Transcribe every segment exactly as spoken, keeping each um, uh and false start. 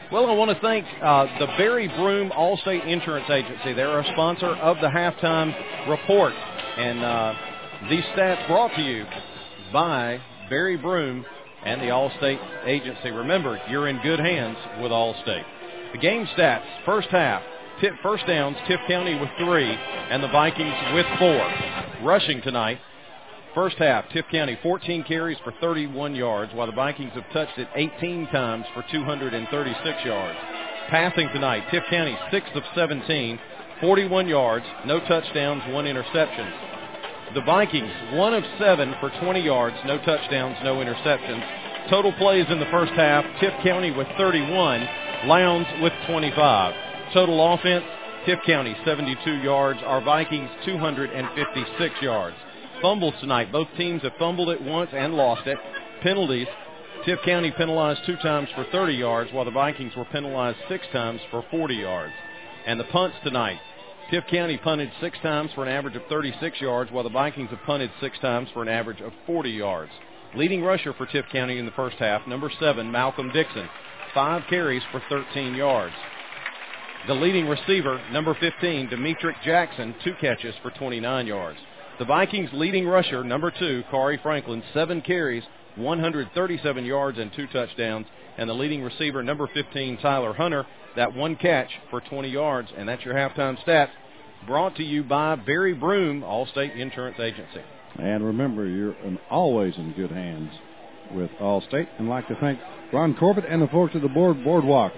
Well, I want to thank uh, the Barry Broom Allstate Insurance Agency. They're a sponsor of the Halftime Report. And uh, these stats brought to you by Barry Broom and the Allstate Agency. Remember, you're in good hands with Allstate. The game stats, first half, tip, first downs, Tift County with three, and the Vikings with four. Rushing tonight, first half, Tift County fourteen carries for thirty-one yards, while the Vikings have touched it eighteen times for two hundred thirty-six yards. Passing tonight, Tift County six of seventeen, forty-one yards, no touchdowns, one interception. The Vikings one of seven for twenty yards, no touchdowns, no interceptions. Total plays in the first half, Tift County with thirty-one, Lowndes with twenty-five. Total offense, Tift County seventy-two yards, our Vikings two hundred fifty-six yards. Fumbles tonight. Both teams have fumbled it once and lost it. Penalties, Tift County penalized two times for thirty yards, while the Vikings were penalized six times for forty yards. And the punts tonight, Tift County punted six times for an average of thirty-six yards, while the Vikings have punted six times for an average of forty yards. Leading rusher for Tift County in the first half, number seven, Malcolm Dixon, five carries for thirteen yards. The leading receiver, number fifteen, Demetric Jackson, two catches for twenty-nine yards. The Vikings' leading rusher, number two, Kari Franklin, seven carries, one hundred thirty-seven yards and two touchdowns. And the leading receiver, number fifteen, Tyler Hunter, that one catch for twenty yards. And that's your halftime stats, brought to you by Barry Broom, Allstate Insurance Agency. And remember, you're in, always in good hands with Allstate. And I'd like to thank Ron Corbett and the folks at the board Boardwalk.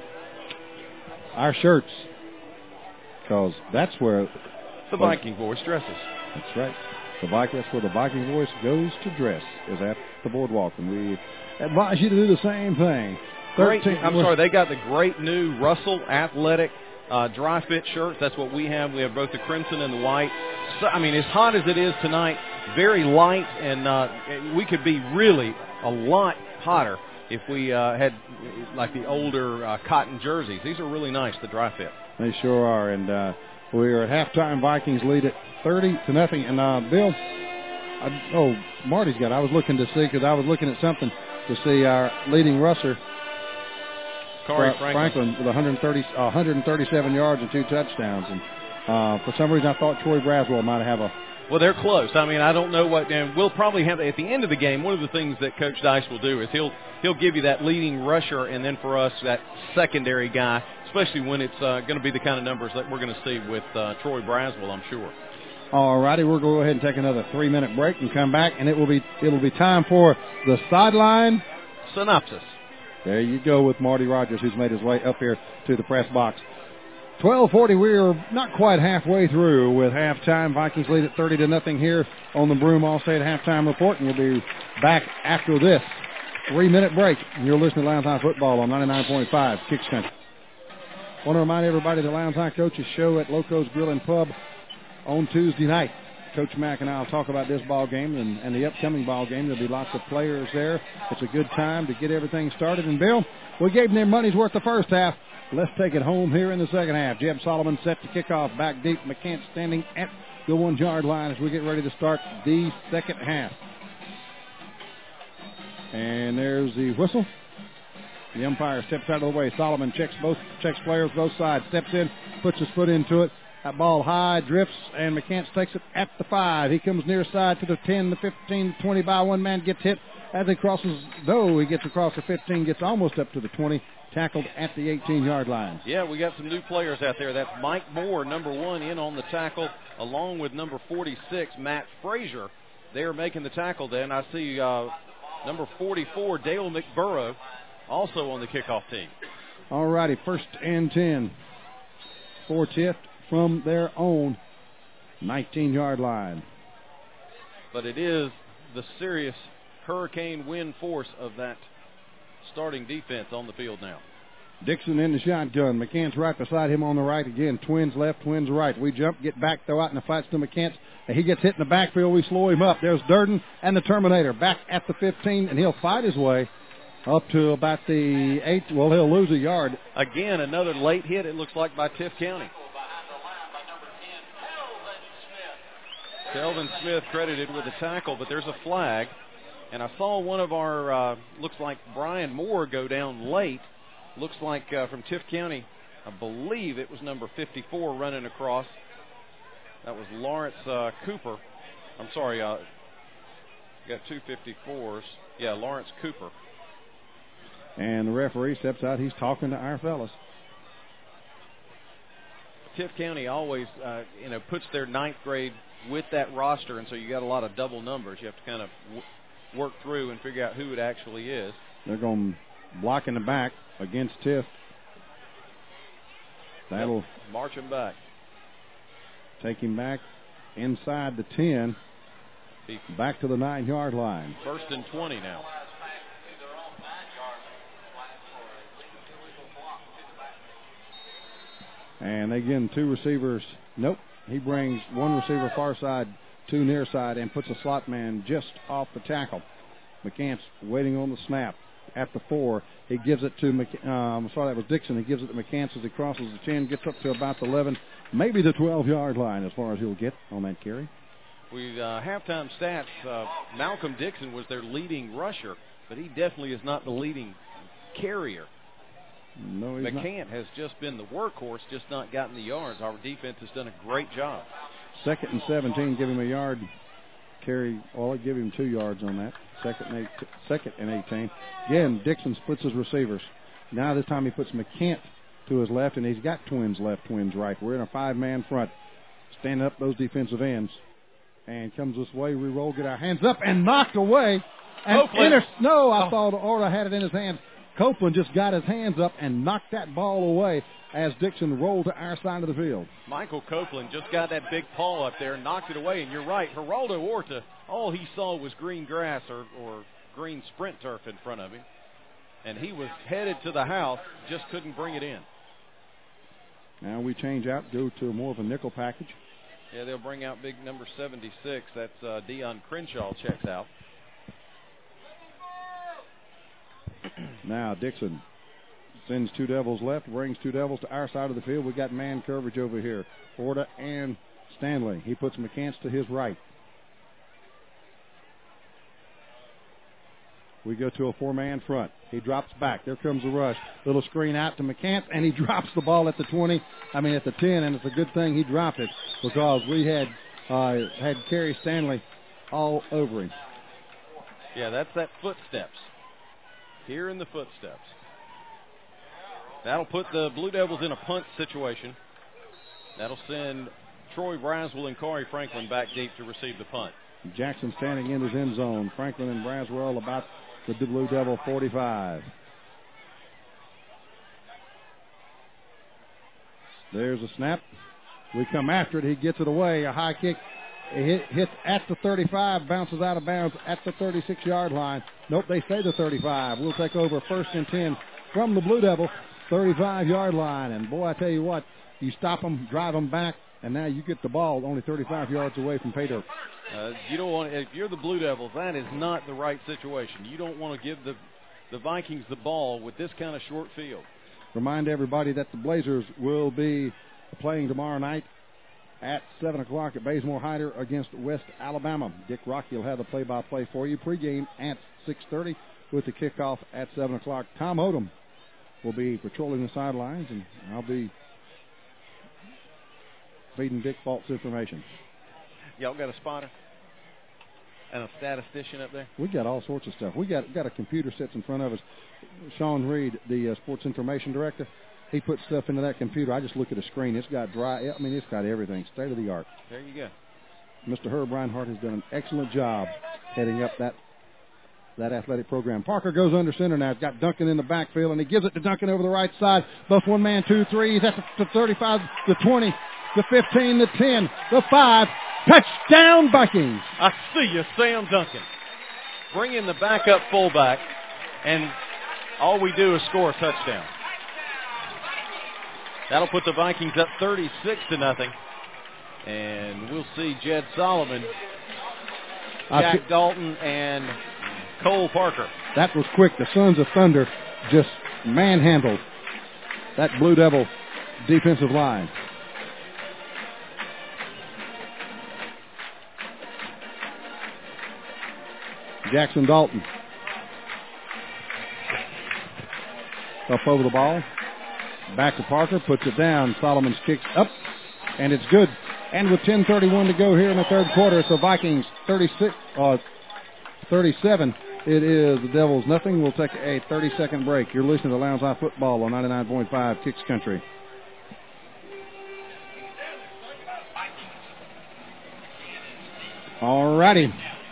Our shirts, because that's where the Viking voice dresses. That's right. The Viking, that's where the Viking voice goes to dress, is at the Boardwalk. And we advise you to do the same thing. Great. I'm sorry, they got the great new Russell Athletic uh, dry fit shirts. That's what we have. We have both the crimson and the white. So, I mean, as hot as it is tonight, very light, and uh, we could be really a lot hotter if we uh, had like the older uh, cotton jerseys. These are really nice, the dry fit. They sure are. And uh, we are at halftime. Vikings lead it thirty to nothing. And uh, Bill, I, oh, Marty's got it. I was looking to see, because I was looking at something to see our leading rusher, Kari Franklin. Franklin, with one hundred thirty, uh, one hundred thirty-seven yards and two touchdowns. And uh, for some reason, I thought Troy Braswell might have a. Well, they're close. I mean, I don't know what, and we'll probably have at the end of the game. One of the things that Coach Dice will do is he'll he'll give you that leading rusher, and then for us that secondary guy, especially when it's uh, going to be the kind of numbers that we're going to see with uh, Troy Braswell, I'm sure. All righty, we'll go ahead and take another three-minute break and come back, and it will be it'll be time for the sideline synopsis. There you go with Marty Rogers, who's made his way up here to the press box. twelve forty, we're not quite halfway through with halftime. Vikings lead at thirty to nothing here on the Broom Allstate Halftime Report, and we'll be back after this three-minute break. You're listening to Lowndes High Football on ninety-nine point five Kicks Country. I want to remind everybody the Lowndes High Coaches Show at Loco's Grill and Pub on Tuesday night. Coach Mack and I will talk about this ball game and, and the upcoming ball game. There'll be lots of players there. It's a good time to get everything started. And, Bill, we gave them their money's worth the first half. Let's take it home here in the second half. Jeb Solomon set to kick off back deep. McCants standing at the one-yard line as we get ready to start the second half. And there's the whistle. The umpire steps out of the way. Solomon checks both checks players both sides. Steps in, puts his foot into it. That ball high, drifts, and McCants takes it at the five. He comes near side to the ten, the fifteen, the twenty by one man, gets hit as he crosses, though he gets across the fifteen, gets almost up to the twenty, tackled at the eighteen-yard line. Yeah, we got some new players out there. That's Mike Moore, number one, in on the tackle, along with number forty-six, Matt Frazier. They are making the tackle then. I see uh, number forty-four, Dale McBurrow, also on the kickoff team. All righty, first and ten for Tift from their own nineteen-yard line. But it is the serious hurricane wind force of that starting defense on the field now. Dixon in the shotgun. McCants right beside him on the right. Again, twins left, twins right. We jump, get back, throw out in the flats to McCants. He gets hit in the backfield. We slow him up. There's Durden and the Terminator back at the fifteen, and he'll fight his way up to about the eight. Well, he'll lose a yard. Again, another late hit, it looks like, by Tift County. Kelvin Smith credited with a tackle, but there's a flag. And I saw one of our, uh, looks like Brian Moore, go down late. Looks like uh, from Tift County, I believe it was number fifty-four running across. That was Lawrence uh, Cooper. I'm sorry, uh, got two fifty-fours. Yeah, Lawrence Cooper. And the referee steps out. He's talking to our fellas. Tift County always, uh, you know, puts their ninth grade with that roster, and so you got a lot of double numbers. You have to kind of w- work through and figure out who it actually is. They're going to block in the back against Tift. That'll yep. March him back. Take him back inside the ten, back to the nine-yard line. First and twenty now. And again, two receivers. Nope. He brings one receiver far side, two near side, and puts a slot man just off the tackle. McCants waiting on the snap at the four. He gives it to, Mc, um, sorry, that was Dixon. He gives it to McCants as he crosses the ten, gets up to about the eleven, maybe the twelve-yard line as far as he'll get on that carry. We uh, halftime stats, uh, Malcolm Dixon was their leading rusher, but he definitely is not the leading carrier. No, he's McCant not. has just been the workhorse, just not gotten the yards. Our defense has done a great job. Second and seventeen, give him a yard carry. Well, I'll give him two yards on that. Second and, eight, second and eighteen. Again, Dixon splits his receivers. Now this time he puts McCant to his left, and he's got twins left, twins right. We're in a five-man front, standing up those defensive ends. And comes this way, we roll, get our hands up, and knocked away. And inter- no, I oh. thought Orta had it in his hands. Copeland just got his hands up and knocked that ball away as Dixon rolled to our side of the field. Michael Copeland just got that big paw up there and knocked it away. And you're right, Geraldo Orta, all he saw was green grass or, or green sprint turf in front of him. And he was headed to the house, just couldn't bring it in. Now we change out, go to more of a nickel package. Yeah, they'll bring out big number seventy-six. That's uh, Dion Crenshaw checks out. Now Dixon sends two Devils left, brings two Devils to our side of the field. We got man coverage over here. Orta and Stanley. He puts McCants to his right. We go to a four-man front. He drops back. There comes the rush. Little screen out to McCants, and he drops the ball at the twenty. I mean, at the ten, and it's a good thing he dropped it because we had uh, had Kerry Stanley all over him. Yeah, that's that footsteps. Here in the footsteps. That'll put the Blue Devils in a punt situation. That'll send Troy Braswell and Corey Franklin back deep to receive the punt. Jackson standing in his end zone. Franklin and Braswell about the Blue Devil forty-five. There's a snap. We come after it. He gets it away. A high kick. It hit, hits at the thirty-five, bounces out of bounds at the thirty-six-yard line. Nope, they stay the thirty-five. We'll take over first and ten from the Blue Devil, thirty-five-yard line. And, boy, I tell you what, you stop them, drive them back, and now you get the ball only thirty-five yards away from pay dirt. Uh, you don't want, if you're the Blue Devils, that is not the right situation. You don't want to give the, the Vikings the ball with this kind of short field. Remind everybody that the Blazers will be playing tomorrow night at seven o'clock at Bazemore Hyder against West Alabama. Dick Rocky will have the play-by-play for you. Pregame at six thirty with the kickoff at seven o'clock. Tom Odom will be patrolling the sidelines, and I'll be feeding Dick false information. Y'all got a spotter and a statistician up there? We got all sorts of stuff. We got got a computer sits in front of us. Sean Reed, the uh, sports information director, he puts stuff into that computer. I just look at a screen. It's got dry. I mean, it's got everything. State of the art. There you go. Mister Herb Reinhardt has done an excellent job heading up that that athletic program. Parker goes under center now. He's got Duncan in the backfield, and he gives it to Duncan over the right side. Buff one man, two, three. He's at the thirty-five, the twenty, the fifteen, the ten, the five. Touchdown, Vikings. I see you, Sam Duncan. Bring in the backup fullback, and all we do is score a touchdown. That'll put the Vikings up thirty-six to nothing. And we'll see Jed Solomon, Jack t- Dalton, and Cole Parker. That was quick. The Sons of Thunder just manhandled that Blue Devil defensive line. Jackson Dalton up over the ball. Back to Parker, puts it down. Solomon's kicks up, and it's good. And with ten thirty-one to go here in the third quarter, it's the Vikings thirty-six, uh, thirty-seven. It is the Devils nothing. We'll take a thirty-second break. You're listening to Lowndes High Football on ninety-nine point five Kicks Country. All righty.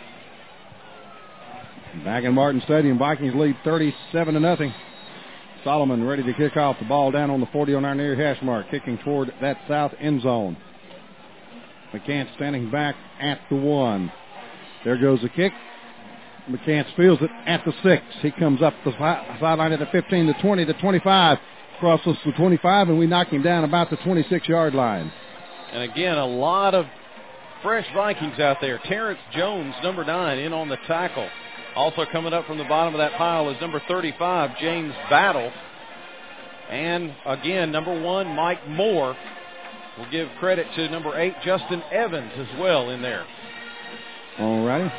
Back in Martin Stadium, Vikings lead thirty-seven to nothing. Solomon ready to kick off. The ball down on the forty on our near hash mark, kicking toward that south end zone. McCants standing back at the one. There goes the kick. McCants feels it at the six. He comes up the sideline at the fifteen, the twenty, the twenty-five. Crosses the twenty-five, and we knock him down about the twenty-six-yard line. And again, a lot of fresh Vikings out there. Terrence Jones, number nine, in on the tackle. Also coming up from the bottom of that pile is number thirty-five, James Battle. And again, number one, Mike Moore. We'll give credit to number eight, Justin Evans, as well in there. All righty.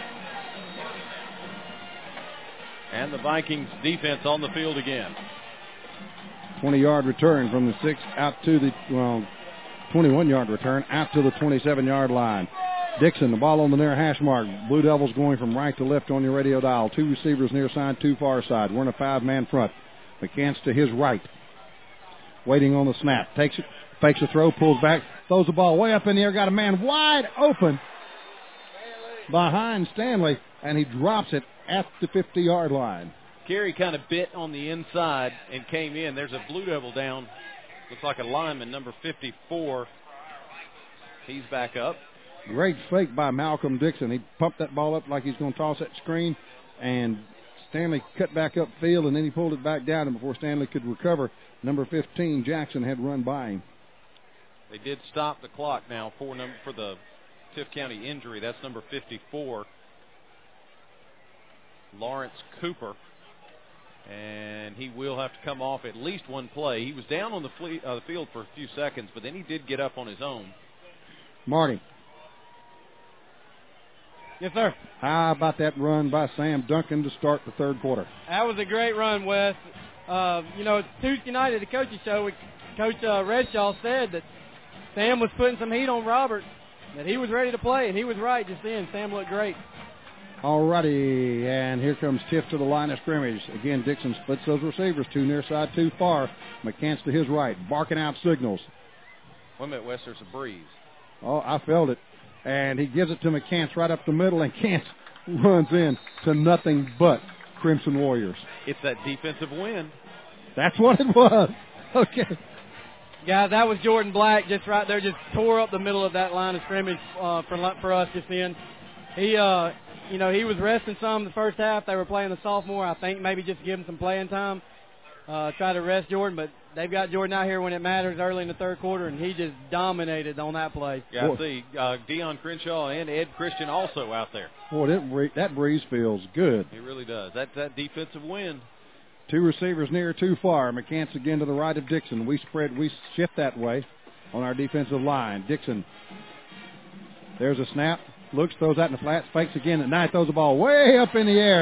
And the Vikings defense on the field again. twenty-yard return from the six out to the, well, twenty-one-yard return out to the twenty-seven-yard line. Dixon, the ball on the near hash mark. Blue Devils going from right to left on your radio dial. Two receivers near side, two far side. We're in a five-man front. McCants to his right. Waiting on the snap. Takes it, fakes a throw, pulls back, throws the ball way up in the air. Got a man wide open behind Stanley, and he drops it at the fifty-yard line. Gary kind of bit on the inside and came in. There's a Blue Devil down. Looks like a lineman, number fifty-four. He's back up. Great fake by Malcolm Dixon. He pumped that ball up like he's going to toss that screen, and Stanley cut back up field, and then he pulled it back down, and before Stanley could recover, number fifteen, Jackson, had run by him. They did stop the clock now for, number, for the Tift County injury. That's number fifty-four, Lawrence Cooper. And he will have to come off at least one play. He was down on the, fle- uh, the field for a few seconds, but then he did get up on his own. Marty. Yes, sir. How about that run by Sam Duncan to start the third quarter? That was a great run, Wes. Uh, you know, Tuesday night at the coaches show, we, Coach uh, Redshaw said that Sam was putting some heat on Robert, that he was ready to play, and he was right just then. Sam looked great. All righty, and here comes Tiff to the line of scrimmage. Again, Dixon splits those receivers, two near side, two far. McCants to his right, barking out signals. Wait a minute, Wes, there's a breeze. Oh, I felt it. And he gives it to McCants right up the middle, and Cants runs in to nothing but Crimson Warriors. It's that defensive win. That's what it was. Okay. Guys, that was Jordan Black just right there, just tore up the middle of that line of scrimmage uh, for, for us just then. He, uh, you know, he was resting some the first half. They were playing the sophomore. I think maybe just give him some playing time, uh, try to rest Jordan, but they've got Jordan out here when it matters early in the third quarter, and he just dominated on that play. Yeah, I see uh, Deion Crenshaw and Ed Christian also out there. Boy, that, that breeze feels good. It really does. That's that defensive win. Two receivers near, two far. McCants again to the right of Dixon. We spread, we shift that way on our defensive line. Dixon, there's a snap. Looks, throws out in the flats, fakes again. At night, throws the ball way up in the air.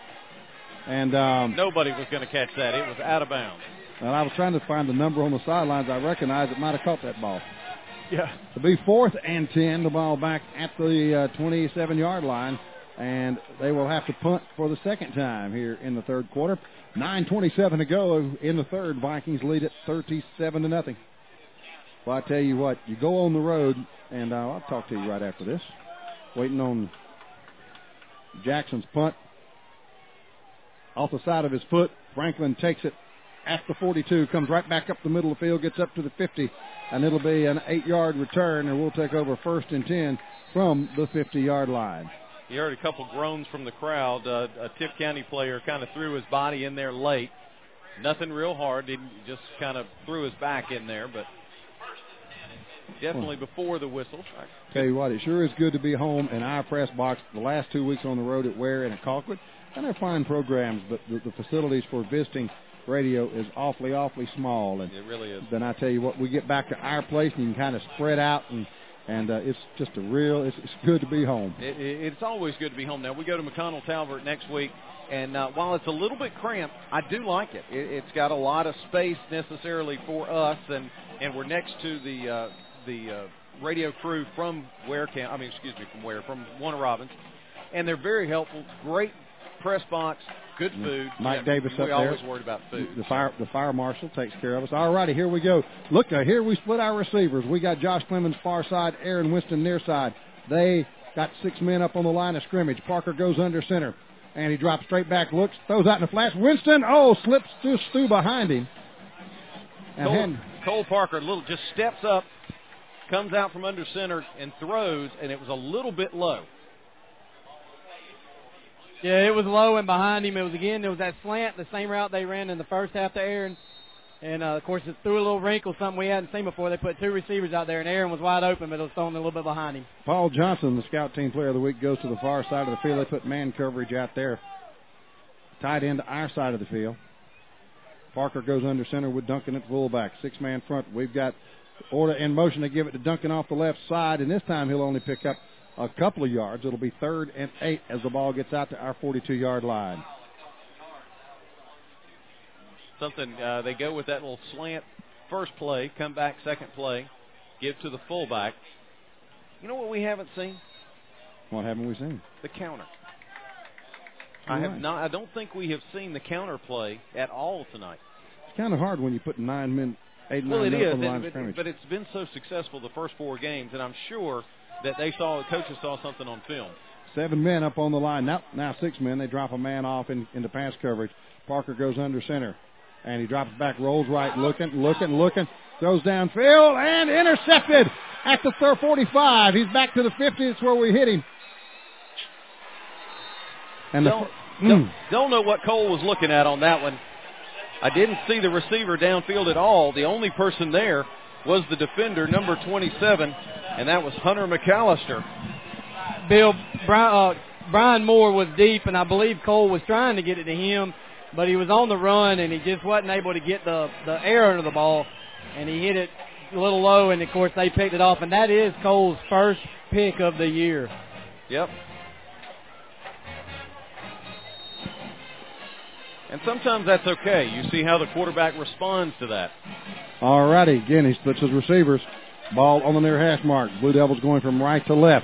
And um, nobody was going to catch that. It was out of bounds. And I was trying to find the number on the sidelines. I recognized it might have caught that ball. Yeah. It'll be fourth and ten. The ball back at the uh, twenty-seven-yard line. And they will have to punt for the second time here in the third quarter. nine twenty-seven to go in the third. Vikings lead it thirty-seven to nothing. Well, I tell you what, you go on the road, and uh, I'll talk to you right after this. Waiting on Jackson's punt. Off the side of his foot, Franklin takes it at the forty-two, comes right back up the middle of the field, gets up to the fifty, and it'll be an eight-yard return, and we'll take over first and ten from the fifty-yard line. You heard a couple groans from the crowd. Uh, a Tift County player kind of threw his body in there late. Nothing real hard, didn't just kind of threw his back in there, but definitely before the whistle. Tell you what, it sure is good to be home in our press box. The last two weeks on the road at Ware and at Colquitt, and they're fine programs, but the, the facilities for visiting radio is awfully, awfully small. And it really is. Then I tell you what, we get back to our place and you can kind of spread out, and and uh, it's just a real, it's, it's good to be home. It, it, it's always good to be home. Now, we go to McConnell Talbert next week, And uh, while it's a little bit cramped, I do like it. it. It's got a lot of space necessarily for us, and, and we're next to the uh, the uh, radio crew from Ware Camp. I mean, excuse me, from Ware, from Warner Robins, and they're very helpful. Great press box, good food. Mike yeah, Davis we up there. We always worried about food. The fire the fire marshal takes care of us. All righty, here we go. Look, uh, here we split our receivers. We got Josh Clemens far side, Aaron Winston near side. They got six men up on the line of scrimmage. Parker goes under center, and he drops straight back, looks, throws out in the flash. Winston, oh, slips to Stu behind him. And Cole, then, Cole Parker little just steps up, comes out from under center, and throws, and it was a little bit low. Yeah, it was low and behind him. It was, again, it was that slant, the same route they ran in the first half to Aaron. And, uh, of course, it threw a little wrinkle, something we hadn't seen before. They put two receivers out there, and Aaron was wide open, but it was thrown a little bit behind him. Paul Johnson, the scout team player of the week, goes to the far side of the field. They put man coverage out there, tied into our side of the field. Parker goes under center with Duncan at fullback. Six-man front. We've got order in motion to give it to Duncan off the left side, and this time he'll only pick up a couple of yards. It'll be third and eight as the ball gets out to our forty-two-yard line. Something, uh, they go with that little slant first play, come back second play, give to the fullback. You know what we haven't seen? What haven't we seen? The counter. All I have right. not. I don't think we have seen the counter play at all tonight. It's kind of hard when you put nine men, eight, Well, nine it men is, up on the line and, of but, scrimmage. but it's been so successful the first four games, and I'm sure that they saw, the coaches saw something on film. Seven men up on the line. Now, now six men. They drop a man off in, into pass coverage. Parker goes under center. And he drops back, rolls right, looking, looking, looking. Throws downfield and intercepted at the forty-five. He's back to the fifty. That's where we hit him. And the, Don't, mm. don't, don't know what Cole was looking at on that one. I didn't see the receiver downfield at all. The only person there was the defender, number twenty-seven, and that was Hunter McAllister. Bill, Brian, uh, Brian Moore was deep, and I believe Cole was trying to get it to him, but he was on the run, and he just wasn't able to get the, the air under the ball, and he hit it a little low, and, of course, they picked it off, and that is Cole's first pick of the year. Yep. And sometimes that's okay. You see how the quarterback responds to that. All righty. Again, he splits his receivers. Ball on the near hash mark. Blue Devils going from right to left.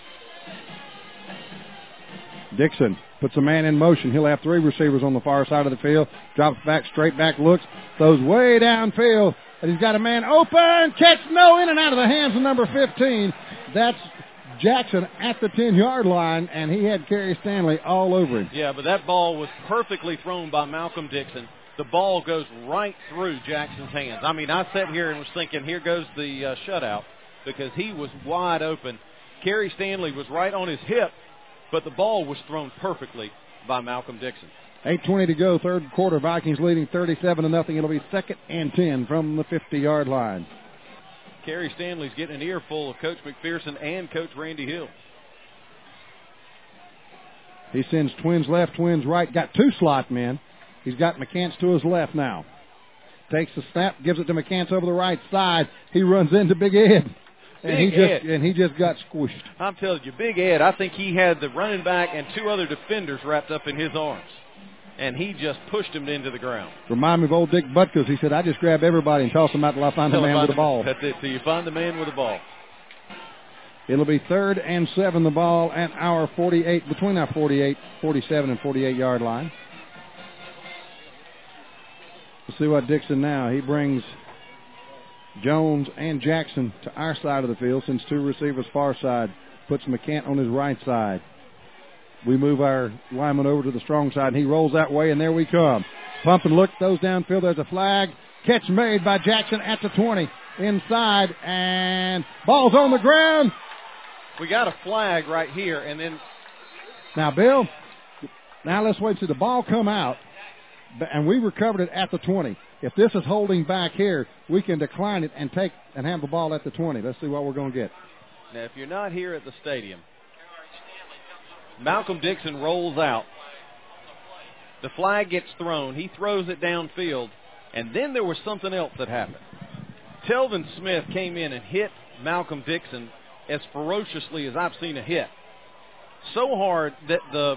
Dixon puts a man in motion. He'll have three receivers on the far side of the field. Drops back, straight back, looks, throws way downfield. And he's got a man open. Catch, no, in and out of the hands of number fifteen. That's Jackson at the ten-yard line, and he had Kerry Stanley all over him. Yeah, but that ball was perfectly thrown by Malcolm Dixon. The ball goes right through Jackson's hands. I mean, I sat here and was thinking, here goes the uh, shutout, because he was wide open. Kerry Stanley was right on his hip, but the ball was thrown perfectly by Malcolm Dixon. eight twenty to go, third quarter. Vikings leading thirty-seven to nothing. It'll be second and ten from the fifty-yard line. Kerry Stanley's getting an earful of Coach McPherson and Coach Randy Hill. He sends twins left, twins right. Got two slot men. He's got McCants to his left now. Takes the snap, gives it to McCants over the right side. He runs into Big Ed. And Big he just Ed. and he just got squished. I'm telling you, Big Ed, I think he had the running back and two other defenders wrapped up in his arms. And he just pushed him into the ground. Remind me of old Dick Butkus. He said, I just grab everybody and toss them out till I find the man with the ball. That's it, till you find the man with the ball. It'll be third and seven, the ball at our forty-eight, between our forty-eight, forty-seven and forty-eight-yard line. We'll see what Dixon now. He brings Jones and Jackson to our side of the field, since two receivers far side. Puts McCant on his right side. We move our lineman over to the strong side, and he rolls that way, and there we come. Pump and look, those downfield. There's a flag. Catch made by Jackson at the twenty. Inside, and ball's on the ground. We got a flag right here, and then... Now, Bill, now let's wait and see the ball come out, and we recovered it at the twenty. If this is holding back here, we can decline it and take and have the ball at the twenty. Let's see what we're going to get. Now, if you're not here at the stadium, Malcolm Dixon rolls out. The flag gets thrown. He throws it downfield, and then there was something else that happened. Telvin Smith came in and hit Malcolm Dixon as ferociously as I've seen a hit. So hard that the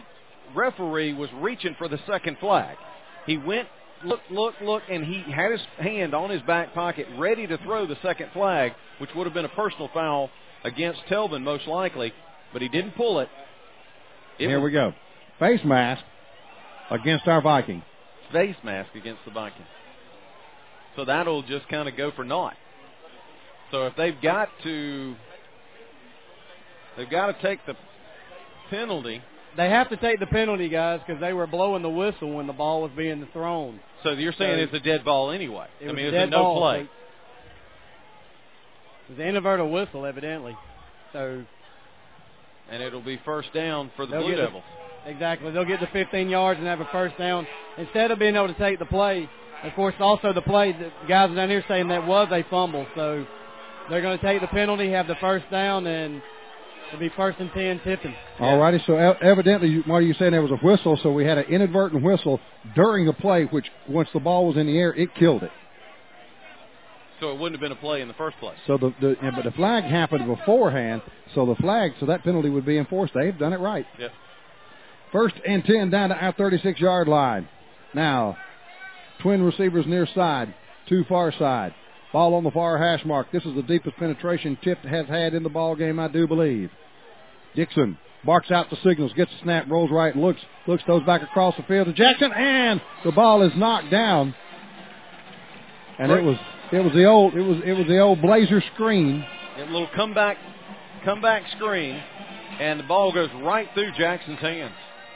referee was reaching for the second flag. He went, look, look, look, and he had his hand on his back pocket ready to throw the second flag, which would have been a personal foul against Telvin most likely, but he didn't pull it. it Here we go. Face mask against our Viking. Face mask against the Viking. So that'll just kind of go for naught. So if they've got to, they've got to take the penalty. They have to take the penalty, guys, because they were blowing the whistle when the ball was being thrown. So you're saying so it's a dead ball anyway? It I mean, a it's dead a no ball. play. It was an inadvertent whistle, evidently. So, and it'll be first down for the Blue Blue Devils. The, exactly. They'll get to fifteen yards and have a first down. Instead of being able to take the play, of course, also the play, the guys down here saying that was a fumble. So they're going to take the penalty, have the first down, and it'll be first and ten, Tiffin. All righty. So evidently, Marty, you're saying there was a whistle, so we had an inadvertent whistle during the play, which once the ball was in the air, it killed it. So it wouldn't have been a play in the first place. So the, the but the flag happened beforehand, so the flag, so that penalty would be enforced. They've done it right. Yep. First and ten down to our thirty-six-yard line. Now, twin receivers near side, two far side. Ball on the far hash mark. This is the deepest penetration Tift has had in the ball game, I do believe. Dixon barks out the signals, gets the snap, rolls right, and looks, looks, goes back across the field to Jackson, and the ball is knocked down. And it was it was the old it was it was the old Blazer screen. A little comeback comeback screen, and the ball goes right through Jackson's hands.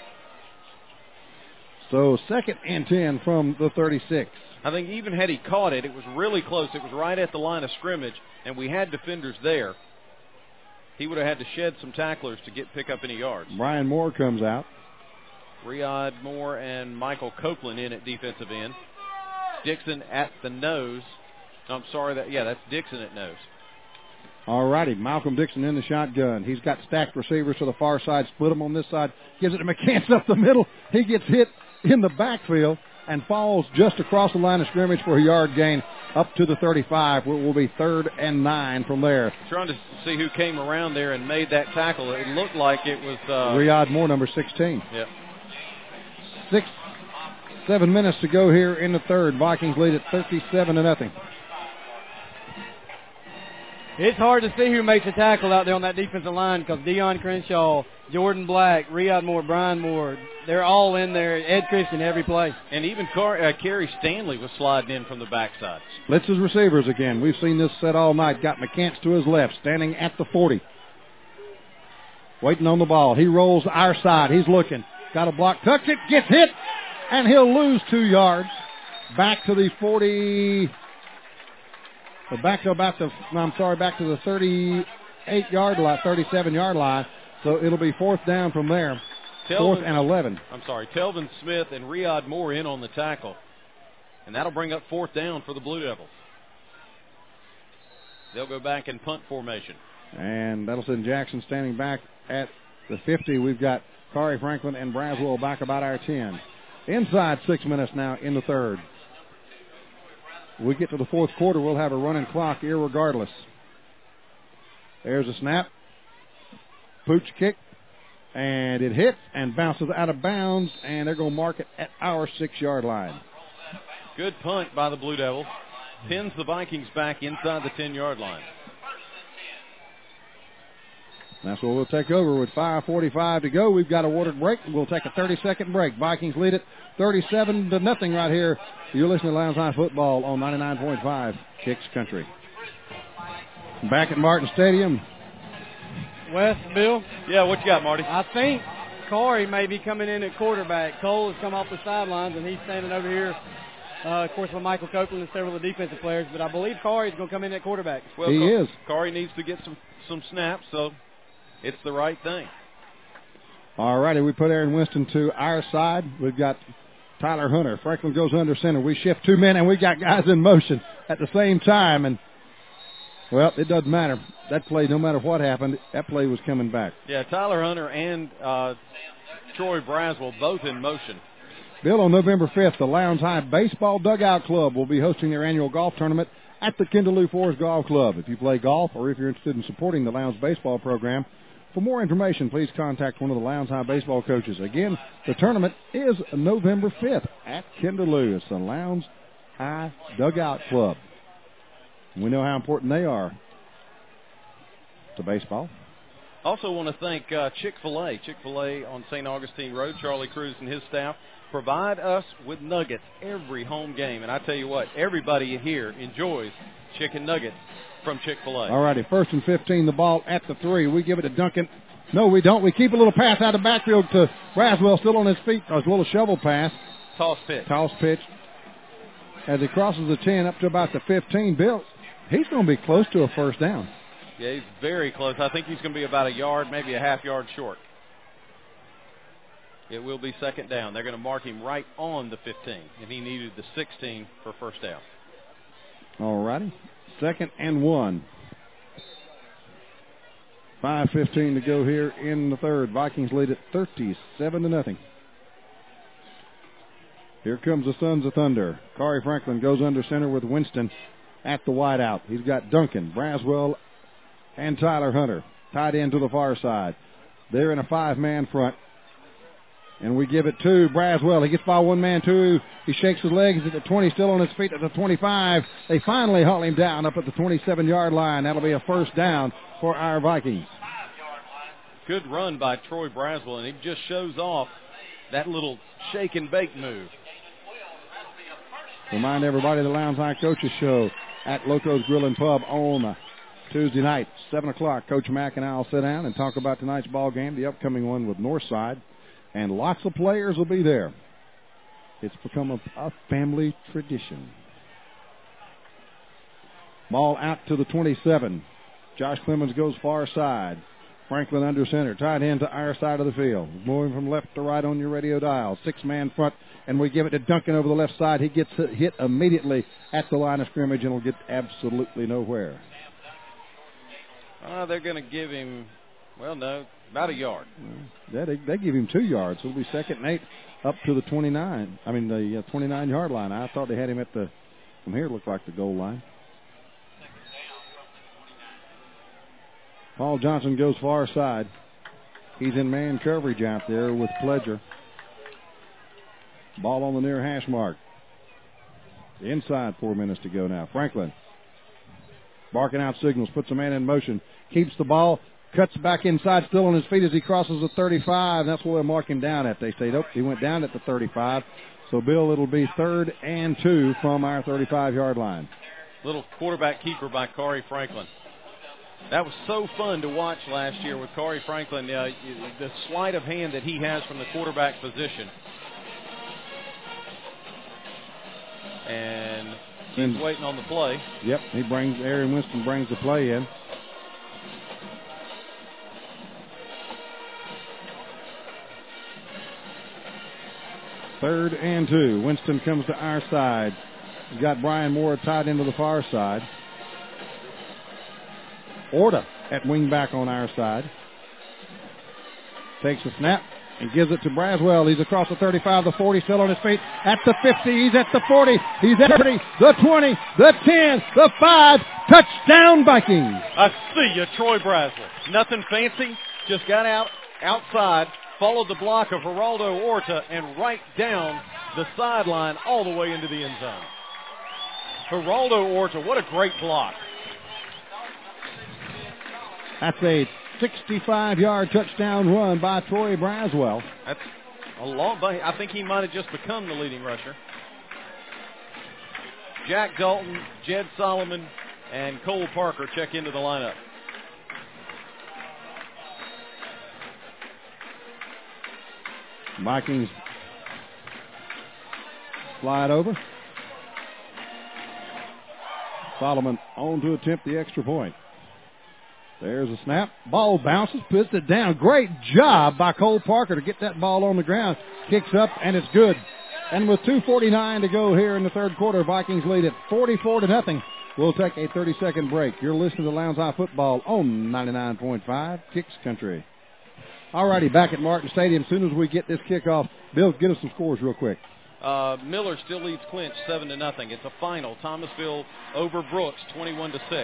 So second and ten from the thirty-six. I think even had he caught it, it was really close. It was right at the line of scrimmage, and we had defenders there. He would have had to shed some tacklers to get pick up any yards. Brian Moore comes out. Riyad Moore and Michael Copeland in at defensive end. Dixon at the nose. I'm sorry, that yeah, that's Dixon at nose. All righty, Malcolm Dixon in the shotgun. He's got stacked receivers to the far side, split them on this side, gives it to McCants up the middle. He gets hit in the backfield and falls just across the line of scrimmage for a yard gain up to the thirty-five, where it will be third and nine from there. Trying to see who came around there and made that tackle. It looked like it was uh, Riyad Moore, number sixteen. Yep. Six, seven minutes to go here in the third. Vikings lead at thirty-seven to nothing. It's hard to see who makes a tackle out there on that defensive line because Deion Crenshaw, Jordan Black, Riyad Moore, Brian Moore, they're all in there. Ed Christian every play. And even Car- uh, Kerry Stanley was sliding in from the backside. Blitz his receivers again. We've seen this set all night. Got McCants to his left, standing at the forty. Waiting on the ball. He rolls our side. He's looking. Got a block. Tucks it. Gets hit. And he'll lose two yards. Back to the forty. Back to about the, I'm sorry, back to the thirty-eight-yard line, thirty-seven-yard line. So it'll be fourth down from there. Telvin, fourth and eleven. I'm sorry, Telvin Smith and Riyad Moore in on the tackle. And that'll bring up fourth down for the Blue Devils. They'll go back in punt formation. And that'll send Jackson standing back at the fifty. We've got Corey Franklin and Braswell back about our ten. Inside six minutes now in the third. We get to the fourth quarter, we'll have a running clock irregardless. There's a snap. Pooch kick. And it hits and bounces out of bounds, and they're going to mark it at our six-yard line. Good punt by the Blue Devils. Pins the Vikings back inside the ten-yard line. That's what we'll take over with five forty-five to go. We've got a watered break. We'll take a thirty-second break. Vikings lead it thirty-seven to nothing right here. You're listening to Lions High Football on ninety-nine point five Kicks Country. Back at Martin Stadium. Wes, Bill? Yeah, what you got, Marty? I think Corey may be coming in at quarterback. Cole has come off the sidelines, and he's standing over here, uh, of course, with Michael Copeland and several of the defensive players. But I believe Corey's going to come in at quarterback. Well, he Co- is. Corey needs to get some, some snaps, so it's the right thing. All righty, we put Aaron Winston to our side. We've got Tyler Hunter. Franklin goes under center. We shift two men, and we got guys in motion at the same time. And, well, it doesn't matter. That play, no matter what happened, that play was coming back. Yeah, Tyler Hunter and uh, Troy Braswell both in motion. Bill, on November fifth, the Lowndes High Baseball Dugout Club will be hosting their annual golf tournament at the Kindaloo Forest Golf Club. If you play golf or if you're interested in supporting the Lowndes baseball program, For more information, please contact one of the Lowndes High baseball coaches. Again, the tournament is November fifth at Kinderloo. It's the Lowndes High Dugout Club. We know how important they are to baseball. Also want to thank uh, Chick-fil-A. Chick-fil-A on Saint Augustine Road. Charlie Cruz and his staff provide us with nuggets every home game. And I tell you what, everybody here enjoys chicken nuggets from Chick-fil-A. All righty, first and fifteen, the ball at the three. We give it to Duncan. No, we don't. We keep a little pass out of the backfield to Braswell, still on his feet. A little shovel pass. Toss pitch. Toss pitch. As he crosses the ten up to about the fifteen, Bill, he's going to be close to a first down. Yeah, he's very close. I think he's going to be about a yard, maybe a half yard short. It will be second down. They're going to mark him right on the fifteen, and he needed the sixteen for first down. All righty. Second and one. five fifteen to go here in the third. Vikings lead at thirty-seven to nothing. Here comes the Sons of Thunder. Corey Franklin goes under center with Winston at the wideout. He's got Duncan, Braswell, and Tyler Hunter tied in to the far side. They're in a five-man front. And we give it to Braswell. He gets by one man, too. He shakes his legs at the twenty, still on his feet at the twenty-five. They finally haul him down up at the twenty-seven-yard line. That'll be a first down for our Vikings. Good run by Troy Braswell, and he just shows off that little shake and bake move. Remind everybody the Lowndes High Coaches Show at Loco's Grill and Pub on Tuesday night, seven o'clock. Coach Mack and I will sit down and talk about tonight's ball game, the upcoming one with Northside. And lots of players will be there. It's become a, a family tradition. Ball out to the twenty-seven. Josh Clemens goes far side. Franklin under center. Tied in to our side of the field. Moving from left to right on your radio dial. Six-man front. And we give it to Duncan over the left side. He gets hit immediately at the line of scrimmage and will get absolutely nowhere. Uh, they're going to give him, well, no, about a yard. Yeah, they, they give him two yards. So it'll be second and eight up to the twenty-nine. I mean, the uh, twenty-nine-yard line. I thought they had him at the, from here it looked like the goal line. Paul Johnson goes far side. He's in man coverage out there with Pledger. Ball on the near hash mark. Inside, four minutes to go now. Franklin barking out signals, puts a man in motion, keeps the ball, cuts back inside, still on his feet as he crosses the thirty-five. That's where they'll mark him down at. They say, nope, he went down at the thirty-five. So, Bill, it'll be third and two from our thirty-five-yard line. Little quarterback keeper by Corey Franklin. That was so fun to watch last year with Corey Franklin. Uh, the sleight of hand that he has from the quarterback position. And he's and, waiting on the play. Yep, he brings, Aaron Winston brings the play in. Third and two. Winston comes to our side. He's got Brian Moore tied into the far side. Orta at wing back on our side. Takes a snap and gives it to Braswell. He's across the thirty-five, the forty, still on his feet. At the fifty, he's at the forty, he's at the thirty, the twenty, the ten, the five. Touchdown Vikings. I see you, Troy Braswell. Nothing fancy, just got out outside, followed the block of Geraldo Orta, and right down the sideline all the way into the end zone. Geraldo Orta, what a great block. That's a sixty-five-yard touchdown run by Troy Braswell. That's a long, I think he might have just become the leading rusher. Jack Dalton, Jed Solomon, and Cole Parker check into the lineup. Vikings slide over. Solomon on to attempt the extra point. There's a snap. Ball bounces, puts it down. Great job by Cole Parker to get that ball on the ground. Kicks up, and it's good. And with two forty-nine to go here in the third quarter, Vikings lead at forty-four to nothing. We'll take a thirty-second break. You're listening to Lowndes High Football on ninety-nine point five Kicks Country. All righty, back at Martin Stadium. As soon as we get this kickoff, Bill, get us some scores real quick. Uh, Miller still leads Clinch seven to nothing. It's a final. Thomasville over Brooks twenty-one to six.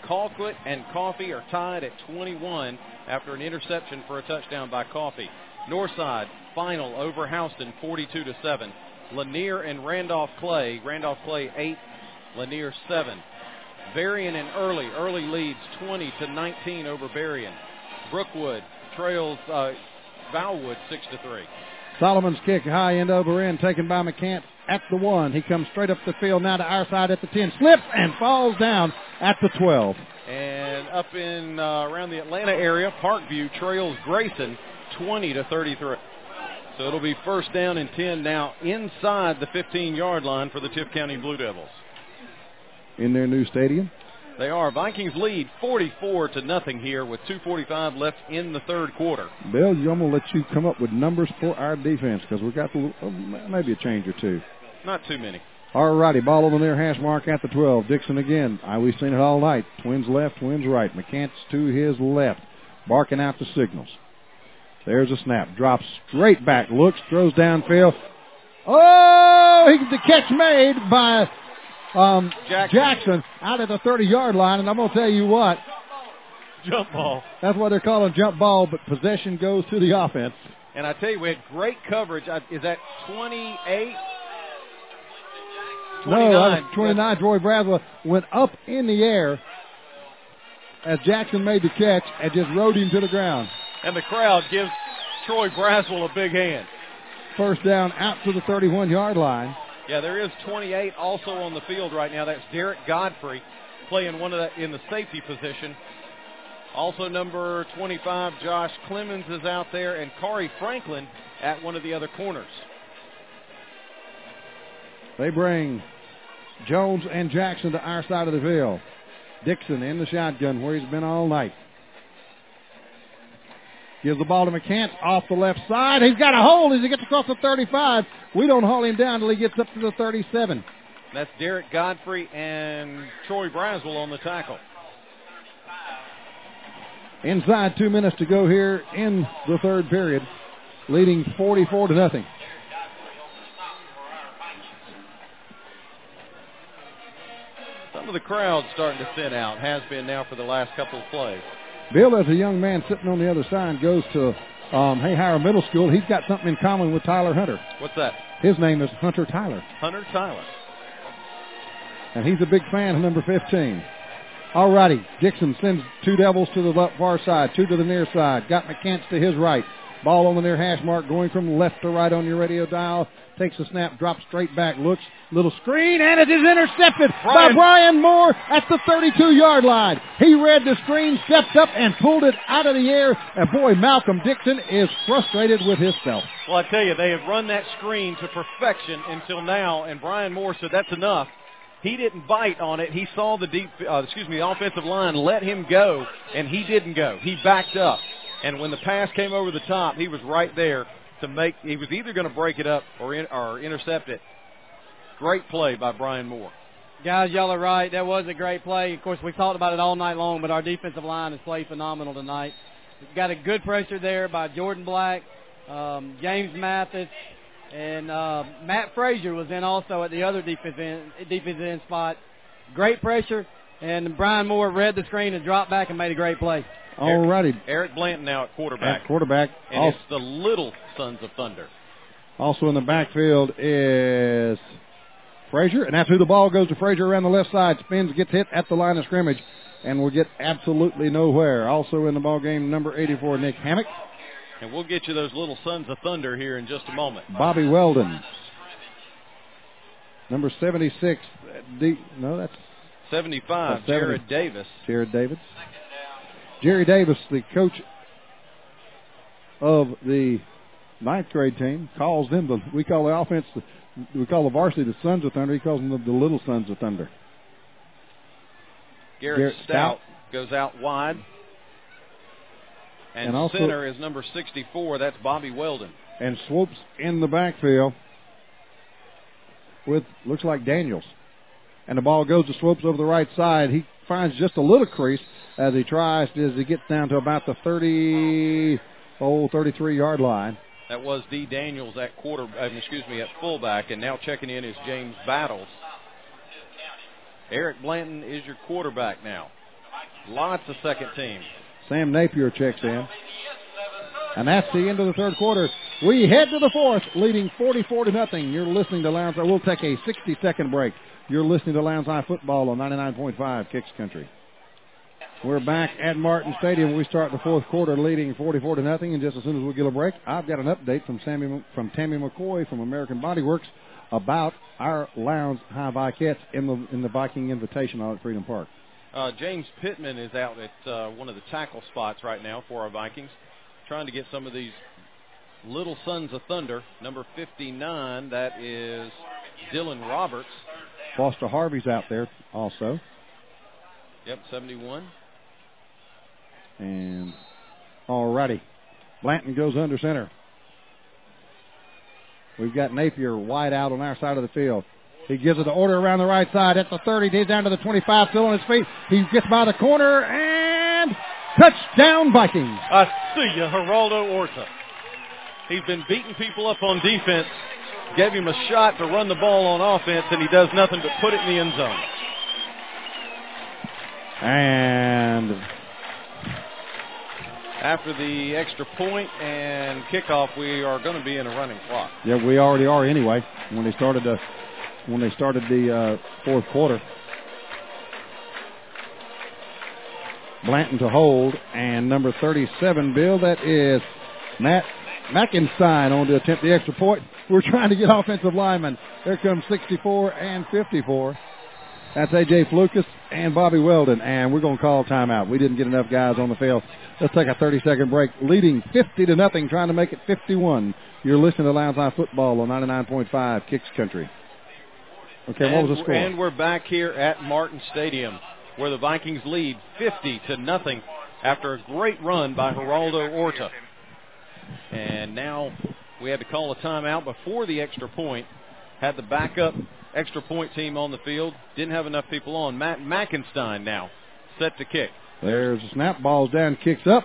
Colquitt and Coffee are tied at twenty-one after an interception for a touchdown by Coffee. Northside final over Houston forty-two to seven. Lanier and Randolph Clay. Randolph Clay eight, Lanier seven. Berrien and Early. Early leads twenty to nineteen over Berrien. Brookwood trails uh, Valwood six to three. Solomon's kick high end over end, taken by McCants at the one. He comes straight up the field now to our side at the ten. Slips and falls down at the twelve. And up in uh, around the Atlanta area, Parkview trails Grayson twenty to thirty-three. So it'll be first down and ten now inside the fifteen-yard line for the Tift County Blue Devils. In their new stadium. They are. Vikings lead forty-four to nothing here with two forty-five left in the third quarter. Bill, I'm going to let you come up with numbers for our defense because we've got the, uh, maybe a change or two. Not too many. All righty, ball on the near hash mark at the twelve. Dixon again. I, we've seen it all night. Twins left, twins right. McCants to his left, barking out the signals. There's a snap. Drops straight back. Looks, throws downfield. Oh, he, the catch made by um, Jackson. Jackson out at the thirty-yard line. And I'm going to tell you what. Jump ball. That's what they're calling jump ball, but possession goes to the offense. And I tell you, we had great coverage. Is that twenty-eight? twenty-nine. No, that was twenty-nine. Troy Braswell went up in the air as Jackson made the catch and just rode him to the ground. And the crowd gives Troy Braswell a big hand. First down out to the thirty-one-yard line. Yeah, there is twenty-eight also on the field right now. That's Derek Godfrey playing one of the, in the safety position. Also number twenty-five, Josh Clemens is out there, and Corey Franklin at one of the other corners. They bring Jones and Jackson to our side of the field. Dixon in the shotgun where he's been all night. Gives the ball to McCants off the left side. He's got a hold as he gets across the thirty-five. We don't haul him down until he gets up to the thirty-seven. That's Derek Godfrey and Troy Braswell on the tackle. Inside two minutes to go here in the third period, leading forty-four to nothing. Some of the crowd starting to thin out. Has been now for the last couple of plays. Bill, as a young man sitting on the other side, goes to um, Hayhire Middle School. He's got something in common with Tyler Hunter. What's that? His name is Hunter Tyler. Hunter Tyler. And he's a big fan of number fifteen. All righty. Dixon sends two Devils to the far side, two to the near side. Got McCants to his right. Ball on the near hash mark, going from left to right on your radio dial. Takes a snap, drops straight back, looks, little screen, and it is intercepted Brian. by Brian Moore at the thirty-two-yard line. He read the screen, stepped up, and pulled it out of the air. And boy, Malcolm Dixon is frustrated with himself. Well, I tell you, they have run that screen to perfection until now, and Brian Moore said that's enough. He didn't bite on it. He saw the deep, uh, excuse me, the offensive line let him go, and he didn't go. He backed up. And when the pass came over the top, he was right there to make, he was either going to break it up or, in, or intercept it. Great play by Brian Moore. Guys, y'all are right. That was a great play. Of course, we talked about it all night long, but our defensive line has played phenomenal tonight. We've got a good pressure there by Jordan Black, um, James Mathis, and uh, Matt Frazier was in also at the other defensive end, defensive end spot. Great pressure, and Brian Moore read the screen and dropped back and made a great play. All righty. Eric Blanton now at quarterback. At quarterback. And also, it's the Little Sons of Thunder. Also in the backfield is Frazier, and that's who the ball goes to. Frazier around the left side, spins, gets hit at the line of scrimmage, and will get absolutely nowhere. Also in the ball game, number eighty-four, Nick Hammock. And we'll get you those Little Sons of Thunder here in just a moment. Bobby Weldon. Number seventy-six. D, no, that's seventy-five, that's seventy. Jared Davis. Jared Davis. Jerry Davis, the coach of the ninth grade team, calls them the, we call the offense, the, we call the varsity the Sons of Thunder. He calls them the, the Little Sons of Thunder. Garrett, Garrett Stout, Stout goes out wide. And, and also, center is number sixty-four. That's Bobby Weldon. And swoops in the backfield with, looks like Daniels. And the ball goes to Swoops over the right side. He finds just a little crease as he tries as he gets down to about the thirty, oh, thirty-three-yard line. That was D. Daniels at quarter, uh, excuse me, at fullback, and now checking in is James Battles. Eric Blanton is your quarterback now. Lots of second team. Sam Napier checks in. And that's the end of the third quarter. We head to the fourth, leading forty-four to nothing. You're listening to Lowndes. We'll take a sixty-second break. You're listening to Lowndes High Football on ninety-nine point five Kicks Country. We're back at Martin Stadium. We start the fourth quarter leading forty-four to nothing. And just as soon as we get a break, I've got an update from Sammy, from Tammy McCoy from American Body Works about our Lowndes High Vikings in the in the Viking Invitational at Freedom Park. Uh, James Pittman is out at uh, one of the tackle spots right now for our Vikings, trying to get some of these little sons of thunder. Number fifty-nine, that is Dylan Roberts. Foster Harvey's out there also. Yep, seventy-one. And all righty, Blanton goes under center. We've got Napier wide out on our side of the field. He gives it the order around the right side at the thirty. He's down to the twenty-five, still on his feet. He gets by the corner, and touchdown Vikings. I see you, Geraldo Orta. He's been beating people up on defense. Gave him a shot to run the ball on offense, and he does nothing but put it in the end zone. And after the extra point and kickoff, we are going to be in a running clock. Yeah, we already are anyway. When they started the when they started the uh, fourth quarter, Blanton to hold, and number thirty-seven, Bill, that is Matt Mackenstein on to attempt the extra point. We're trying to get offensive linemen. There comes sixty-four and fifty-four. That's A J Flukas and Bobby Weldon, and we're going to call timeout. We didn't get enough guys on the field. Let's take a thirty-second break, leading fifty to nothing, trying to make it fifty-one. You're listening to Lowndes High Football on ninety-nine point five Kicks Country. Okay, and, what was the score? And we're back here at Martin Stadium, where the Vikings lead fifty to nothing after a great run by Geraldo Orta. And now we had to call a timeout before the extra point. Had the backup extra point team on the field. Didn't have enough people on. Matt Mackenstein now set to kick. There's a snap. Ball's down, kicks up,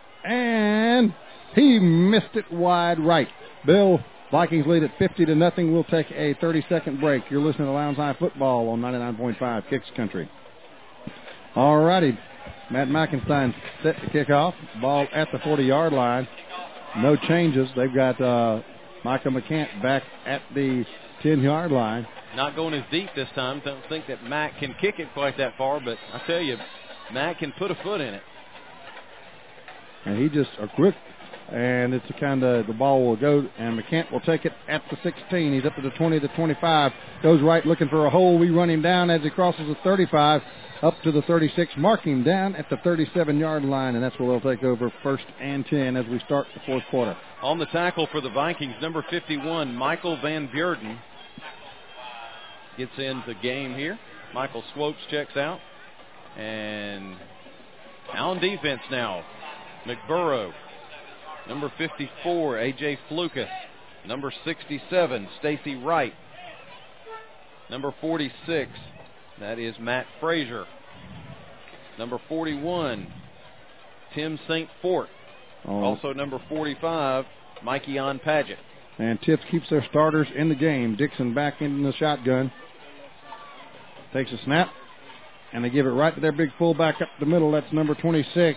and he missed it wide right. Bill, Vikings lead at fifty to nothing. We'll take a thirty-second break. You're listening to Lowndes High Football on ninety-nine point five Kicks Country. All righty. Matt Mackenstein set to kick off. Ball at the forty-yard line. No changes. They've got uh, Micah McCant back at the ten-yard line. Not going as deep this time. Don't think that Matt can kick it quite that far, but I tell you, Matt can put a foot in it. And he just a quick, and it's the kind of the ball will go, and McCant will take it at the sixteen. He's up to the twenty, the twenty-five. Goes right looking for a hole. We run him down as he crosses the thirty-five up to the thirty-six. Mark him down at the thirty-seven-yard line, and that's where they'll take over first and ten as we start the fourth quarter. On the tackle for the Vikings, number fifty-one, Michael Van Beurden, gets into the game here. Michael Swopes checks out. And on defense now, McBurrow. Number fifty-four, A J Flukas. Number sixty-seven, Stacy Wright. Number forty-six, that is Matt Frazier. Number forty-one, Tim Saint Fort. Oh. Also number forty-five, Mikey On Paget. And Tips keeps their starters in the game. Dixon back in the shotgun. Takes a snap, and they give it right to their big fullback up the middle. That's number twenty-six,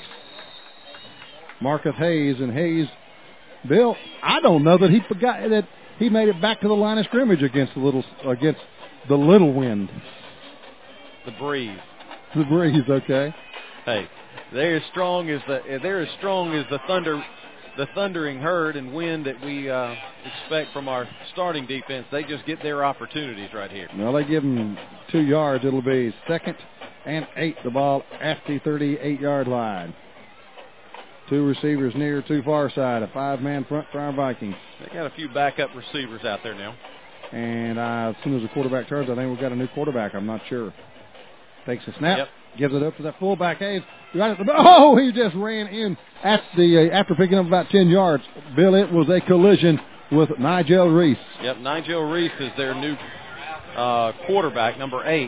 Marcus Hayes. And Hayes, Bill, I don't know that he forgot that he made it back to the line of scrimmage against the little against the little wind. The breeze. The breeze, okay. Hey, they're as strong as the they're as strong as the thunder, the thundering herd and wind that we uh, expect from our starting defense. They just get their opportunities right here. Well, they give them two yards. It'll be second and eight. The ball at the thirty-eight-yard line. Two receivers near, two far side. A five-man front for our Vikings. They got a few backup receivers out there now. And uh, as soon as the quarterback turns, I think we've got a new quarterback. I'm not sure. Takes a snap. Yep. Gives it up to that fullback, Hayes. Right at the, oh, he just ran in at the uh, after picking up about ten yards. Bill, it was a collision with Nigel Reese. Yep, Nigel Reese is their new uh, quarterback, number eight.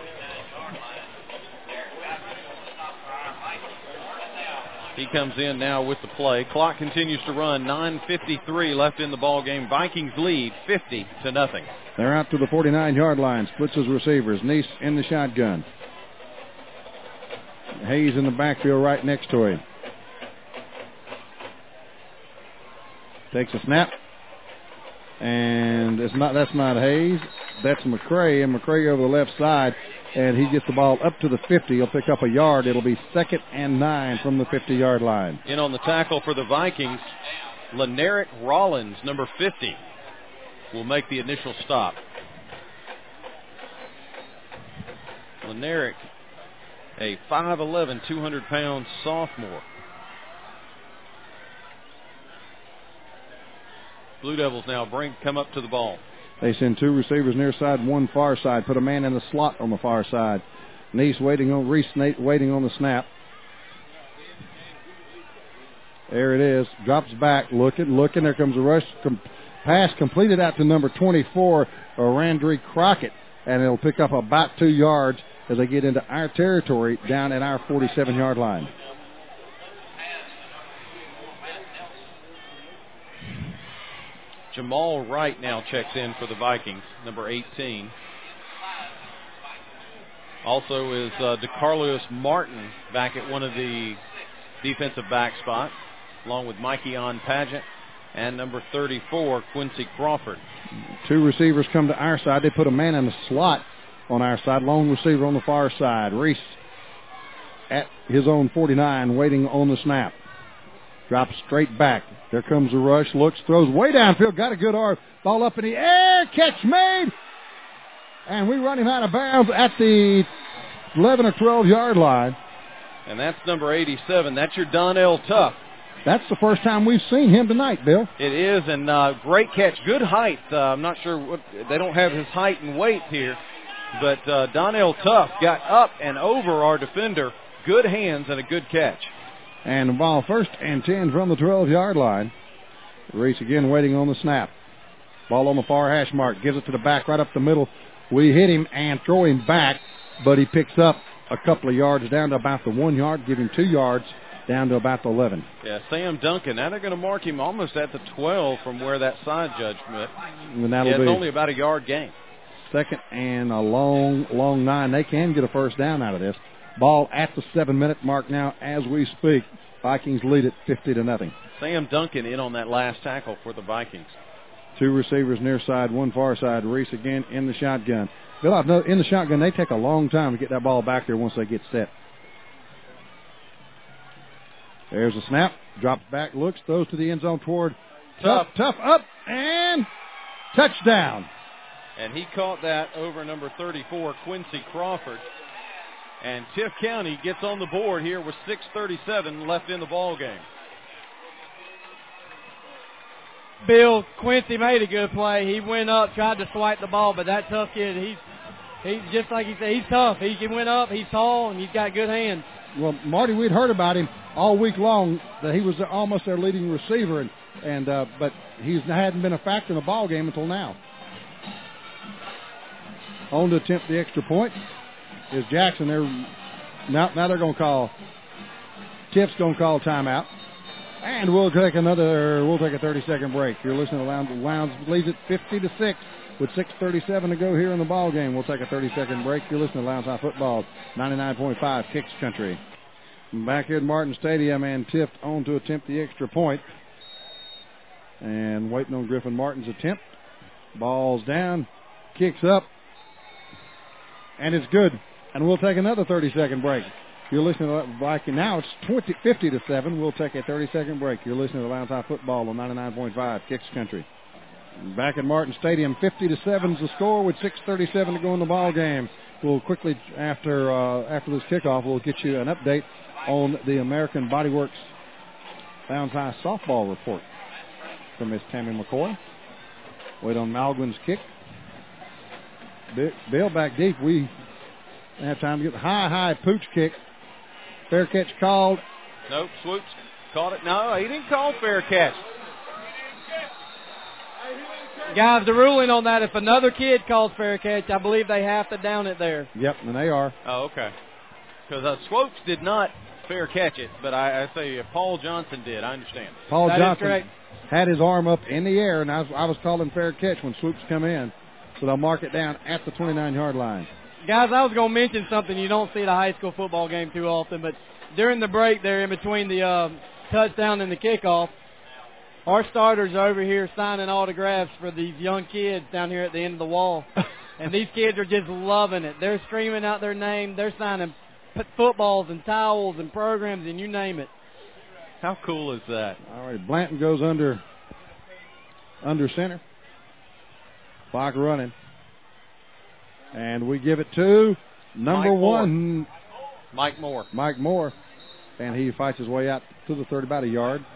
He comes in now with the play. Clock continues to run. nine fifty-three left in the ball game. Vikings lead fifty to nothing. They're out to the forty-nine-yard line. Splits his receivers. Neese in the shotgun. Hayes in the backfield right next to him. Takes a snap. And it's not that's not Hayes. That's McCray. And McCray over the left side. And he gets the ball up to the fifty. He'll pick up a yard. It'll be second and nine from the fifty-yard line. In on the tackle for the Vikings, Lenerick Rollins, number fifty, will make the initial stop. Lenerick, a five eleven, two hundred pound sophomore. Blue Devils now bring come up to the ball. They send two receivers near side, one far side. Put a man in the slot on the far side. Neese waiting on Reese Nate waiting on the snap. There it is. Drops back. Looking, looking. There comes a rush. Com- pass completed out to number twenty-four, Randry Crockett. And it'll pick up about two yards as they get into our territory down at our forty-seven-yard line. Jamal Wright now checks in for the Vikings, number eighteen. Also is uh, DeCarlos Martin back at one of the defensive back spots, along with Mikey-On Pageant and number thirty-four, Quincy Crawford. Two receivers come to our side. They put a man in the slot on our side. Lone receiver on the far side. Reese at his own forty-nine, waiting on the snap. Drops straight back. There comes the rush. Looks, throws way downfield. Got a good arm. Ball up in the air. Catch made. And we run him out of bounds at the eleven or twelve-yard line. And that's number eighty-seven. That's your Donnell Tuff. That's the first time we've seen him tonight, Bill. It is, and uh, great catch. Good height. Uh, I'm not sure what, they don't have his height and weight here. But uh, Donnell Tuff got up and over our defender. Good hands and a good catch. And the ball first and ten from the twelve-yard line. Reese again waiting on the snap. Ball on the far hash mark. Gives it to the back right up the middle. We hit him and throw him back, but he picks up a couple of yards down to about the one yard, give him two yards down to about the eleven. Yeah, Sam Duncan. Now they're going to mark him almost at the twelve from where that side judge met. And that'll yeah, it's be only about a yard gain. Second and a long, long nine. They can get a first down out of this. Ball at the seven-minute mark now as we speak. Vikings lead it fifty to nothing. Sam Duncan in on that last tackle for the Vikings. Two receivers near side, one far side. Reese again in the shotgun. Bill, I've know in the shotgun they take a long time to get that ball back there once they get set. There's a snap. Drops back, looks, throws to the end zone toward Tuff. Tuff up and touchdown. And he caught that over number thirty-four, Quincy Crawford. And Tift County gets on the board here with six thirty-seven left in the ball game. Bill, Quincy made a good play. He went up, tried to swipe the ball, but that tough kid, he's he's just like he said, he's tough. He went up, he's tall, and he's got good hands. Well, Marty, we'd heard about him all week long that he was almost their leading receiver, and, and uh, but he hadn't been a factor in the ball game until now. On to attempt the extra point is Jackson. They're now, now they're going to call. Tift's going to call timeout, and we'll take another. We'll take a thirty-second break. You're listening to Lounge. Lounge leads it fifty to six with six thirty-seven to go here in the ball game. We'll take a thirty-second break. You're listening to Lounge High Football, ninety-nine point five Kicks Country. Back here at Martin Stadium, and Tift on to attempt the extra point, and waiting on Griffin Martin's attempt. Ball's down, kicks up, and it's good. And we'll take another thirty-second break. You're listening to Viking. Now it's twenty, fifty to seven. We'll take a thirty-second break. You're listening to Lounge High Football on ninety-nine point five Kicks Country. Back at Martin Stadium, fifty to seven is the score with six thirty-seven to go in the ball game. We'll quickly, after uh, after this kickoff, we'll get you an update on the American Body Works Lounge High softball report from Miss Tammy McCoy. Wait on Malguin's kick. Bill back deep. We have time to get the high, high pooch kick. Fair catch called. Nope, Swoops caught it. No, he didn't call fair catch. Guys, the ruling on that, if another kid calls fair catch, I believe they have to down it there. Yep, and they are. Oh, okay. Because uh, Swoops did not fair catch it, but I, I say if Paul Johnson did, I understand. Paul that Johnson had his arm up in the air, and I was, I was calling fair catch when Swoops come in. So they'll mark it down at the twenty-nine-yard line. Guys, I was going to mention something you don't see at a high school football game too often, but during the break there in between the uh, touchdown and the kickoff, our starters are over here signing autographs for these young kids down here at the end of the wall. And these kids are just loving it. They're screaming out their name. They're signing p- footballs and towels and programs and you name it. How cool is that? All right, Blanton goes under, under center. Clock running. And we give it to number Mike one. Moore. Mike Moore. Mike Moore. And he fights his way out to the thirty, about a yard.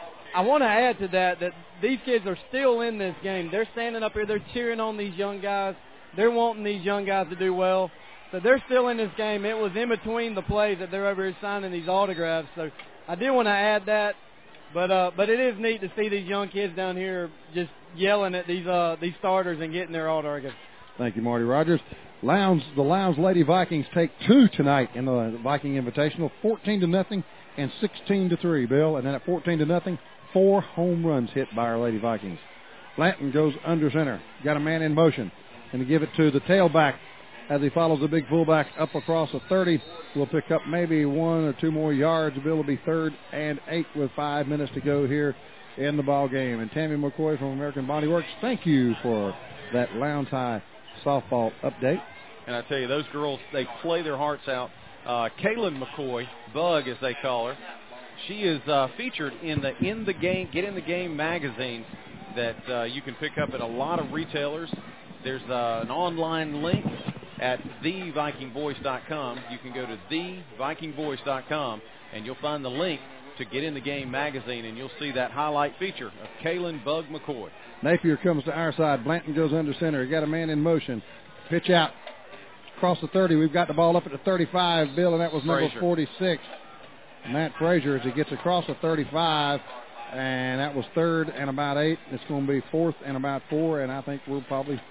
I want to add to that that these kids are still in this game. They're standing up here. They're cheering on these young guys. They're wanting these young guys to do well. So they're still in this game. It was in between the plays that they're over here signing these autographs. So I did want to add that. But uh, but it is neat to see these young kids down here just yelling at these uh, these starters and getting their autographs. Thank you, Marty Rogers. Lowndes, the Lowndes Lady Vikings take two tonight in the Viking Invitational, fourteen to nothing and sixteen to three, Bill. And then at fourteen to nothing, four home runs hit by our Lady Vikings. Blanton goes under center, got a man in motion, and to give it to the tailback as he follows the big fullback up across the thirty. We'll pick up maybe one or two more yards. Bill will be third and eight with five minutes to go here in the ball game. And Tammy McCoy from American Body Works, thank you for that Lowndes High softball update. And I tell you, those girls, they play their hearts out. Uh, Kaylin McCoy, Bug as they call her, she is uh, featured in the In the Game, Get in the Game magazine that uh, you can pick up at a lot of retailers. There's uh, an online link at the viking voice dot com. You can go to the viking voice dot com and you'll find the link to Get in the Game magazine, and you'll see that highlight feature of Kaylin Bug McCoy. Napier comes to our side. Blanton goes under center. Got a man in motion. Pitch out. Across the thirty. We've got the ball up at the thirty-five, Bill, and that was number Frazier. forty-six. Matt Frazier as he gets across the thirty-five, and that was third and about eight. It's going to be fourth and about four, and I think we'll probably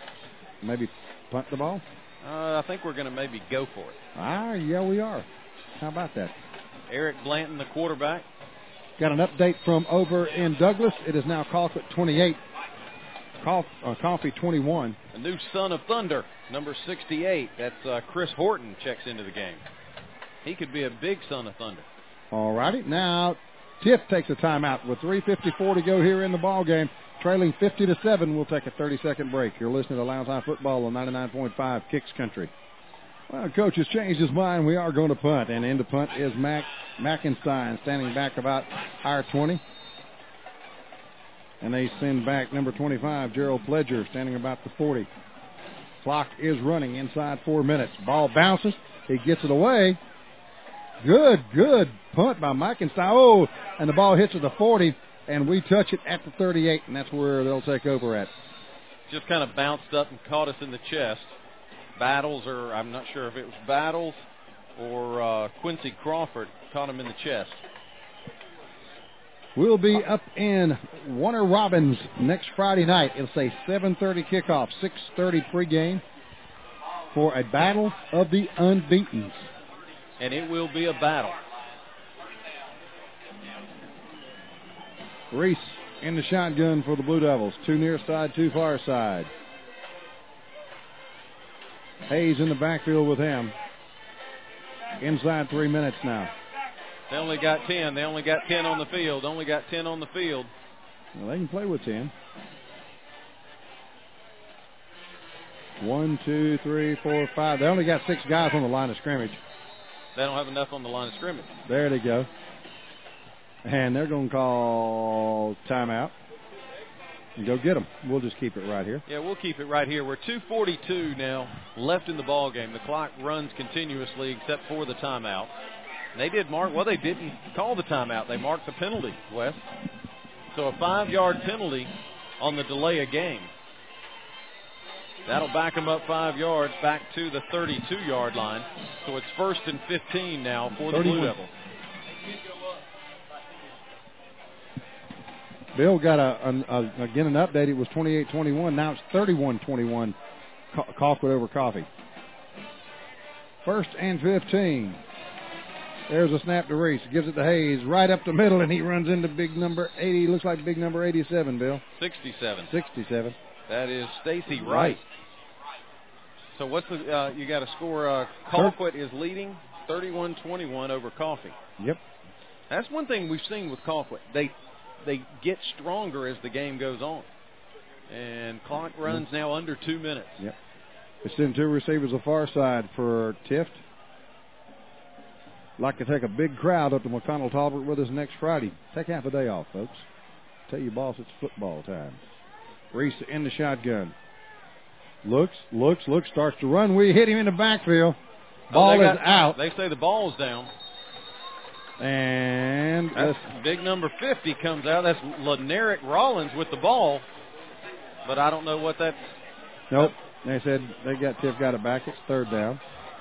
maybe punt the ball. Uh, I think we're going to maybe go for it. Ah, yeah, we are. How about that? Eric Blanton, the quarterback. Got an update from over in Douglas. It is now Colquitt twenty-eight. Coff, uh, Coffee twenty-one. The new son of thunder, number sixty-eight. That's uh, Chris Horton checks into the game. He could be a big son of thunder. All righty. Now, Tiff takes a timeout with three fifty-four to go here in the ball game. Trailing fifty to seven, we'll take a thirty-second break. You're listening to Lowndes High Football on ninety-nine point five Kicks Country. Well, Coach has changed his mind. We are going to punt, and in the punt is Mac Mackenstein standing back about our twenty. And they send back number twenty-five, Gerald Pledger, standing about the forty. Clock is running inside four minutes. Ball bounces. He gets it away. Good, good punt by Mackenstein. Oh, and the ball hits at the forty, and we touch it at the thirty-eight, and that's where they'll take over at. Just kind of bounced up and caught us in the chest. Battles, or I'm not sure if it was Battles or uh, Quincy Crawford, caught him in the chest. We'll be up in Warner Robins next Friday night. It'll say seven thirty kickoff, six thirty pregame for a battle of the unbeatens. And it will be a battle. Reese in the shotgun for the Blue Devils. Two near side, two far side. Hayes in the backfield with him. Inside three minutes now. They only got ten. They only got ten on the field. Only got ten on the field. Well, they can play with ten. One, two, three, four, five. They only got six guys on the line of scrimmage. They don't have enough on the line of scrimmage. There they go. And they're going to call timeout. And go get them. We'll just keep it right here. Yeah, we'll keep it right here. We're two forty-two now left in the ball game. The clock runs continuously except for the timeout. They did mark, well, they didn't call the timeout. They marked the penalty, Wes. So a five-yard penalty on the delay of game. That'll back them up five yards back to the thirty-two-yard line. So it's first and fifteen now for the Blue Devils. Bill got, a, a, a again, an update. It was twenty-eight twenty-one. Now it's thirty-one twenty-one, Colquitt over Coffee. First and fifteen. There's a snap to Reese. Gives it to Hayes right up the middle, and he runs into big number eighty. Looks like big number eighty-seven, Bill. sixty-seven. sixty-seven. That is Stacy Wright. Right. So what's the, uh, you got a score, uh, Colquitt is leading thirty-one twenty-one over Coffee. Yep. That's one thing we've seen with Colquitt. They, they get stronger as the game goes on. And clock runs mm-hmm. now under two minutes. Yep. It's in two receivers the far side for Tift. Like to take a big crowd up to McConnell Talbert with us next Friday. Take half a day off, folks. Tell your boss it's football time. Reese in the shotgun. Looks, looks, looks, starts to run. We hit him in the backfield. Ball oh, got, is out. They say the ball's down. And that's big number fifty comes out. That's Lenerick Rollins with the ball. But I don't know what that's. Nope. They said they got Tiff got it back. It's third down.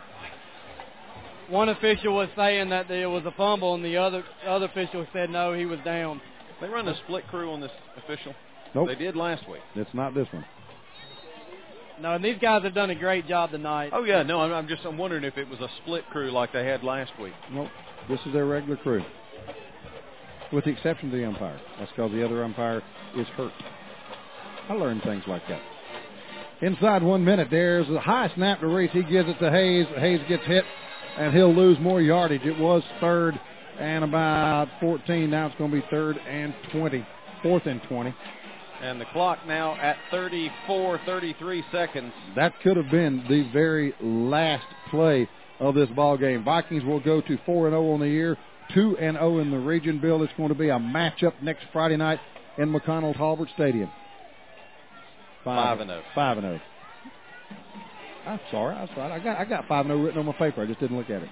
One official was saying that there was a fumble, and the other other official said no, he was down. They run a split crew on this official. Nope. They did last week. It's not this one. No, and these guys have done a great job tonight. Oh yeah, no, I'm, I'm just I'm wondering if it was a split crew like they had last week. Nope. This is their regular crew, with the exception of the umpire. That's because the other umpire is hurt. I learned things like that. Inside one minute, there's a high snap to Reese. He gives it to Hayes. Hayes gets hit, and he'll lose more yardage. It was third and about fourteen. Now it's going to be third and twenty. Fourth and twenty. And the clock now at thirty-four, thirty-three seconds. That could have been the very last play of this ball game. Vikings will go to four and oh on the year, two and oh in the region. Bill, it's going to be a matchup next Friday night in McConnell Talbert Stadium. Five and oh. Five and oh. I'm sorry. I'm sorry. I got I got five and oh written on my paper. I just didn't look at it.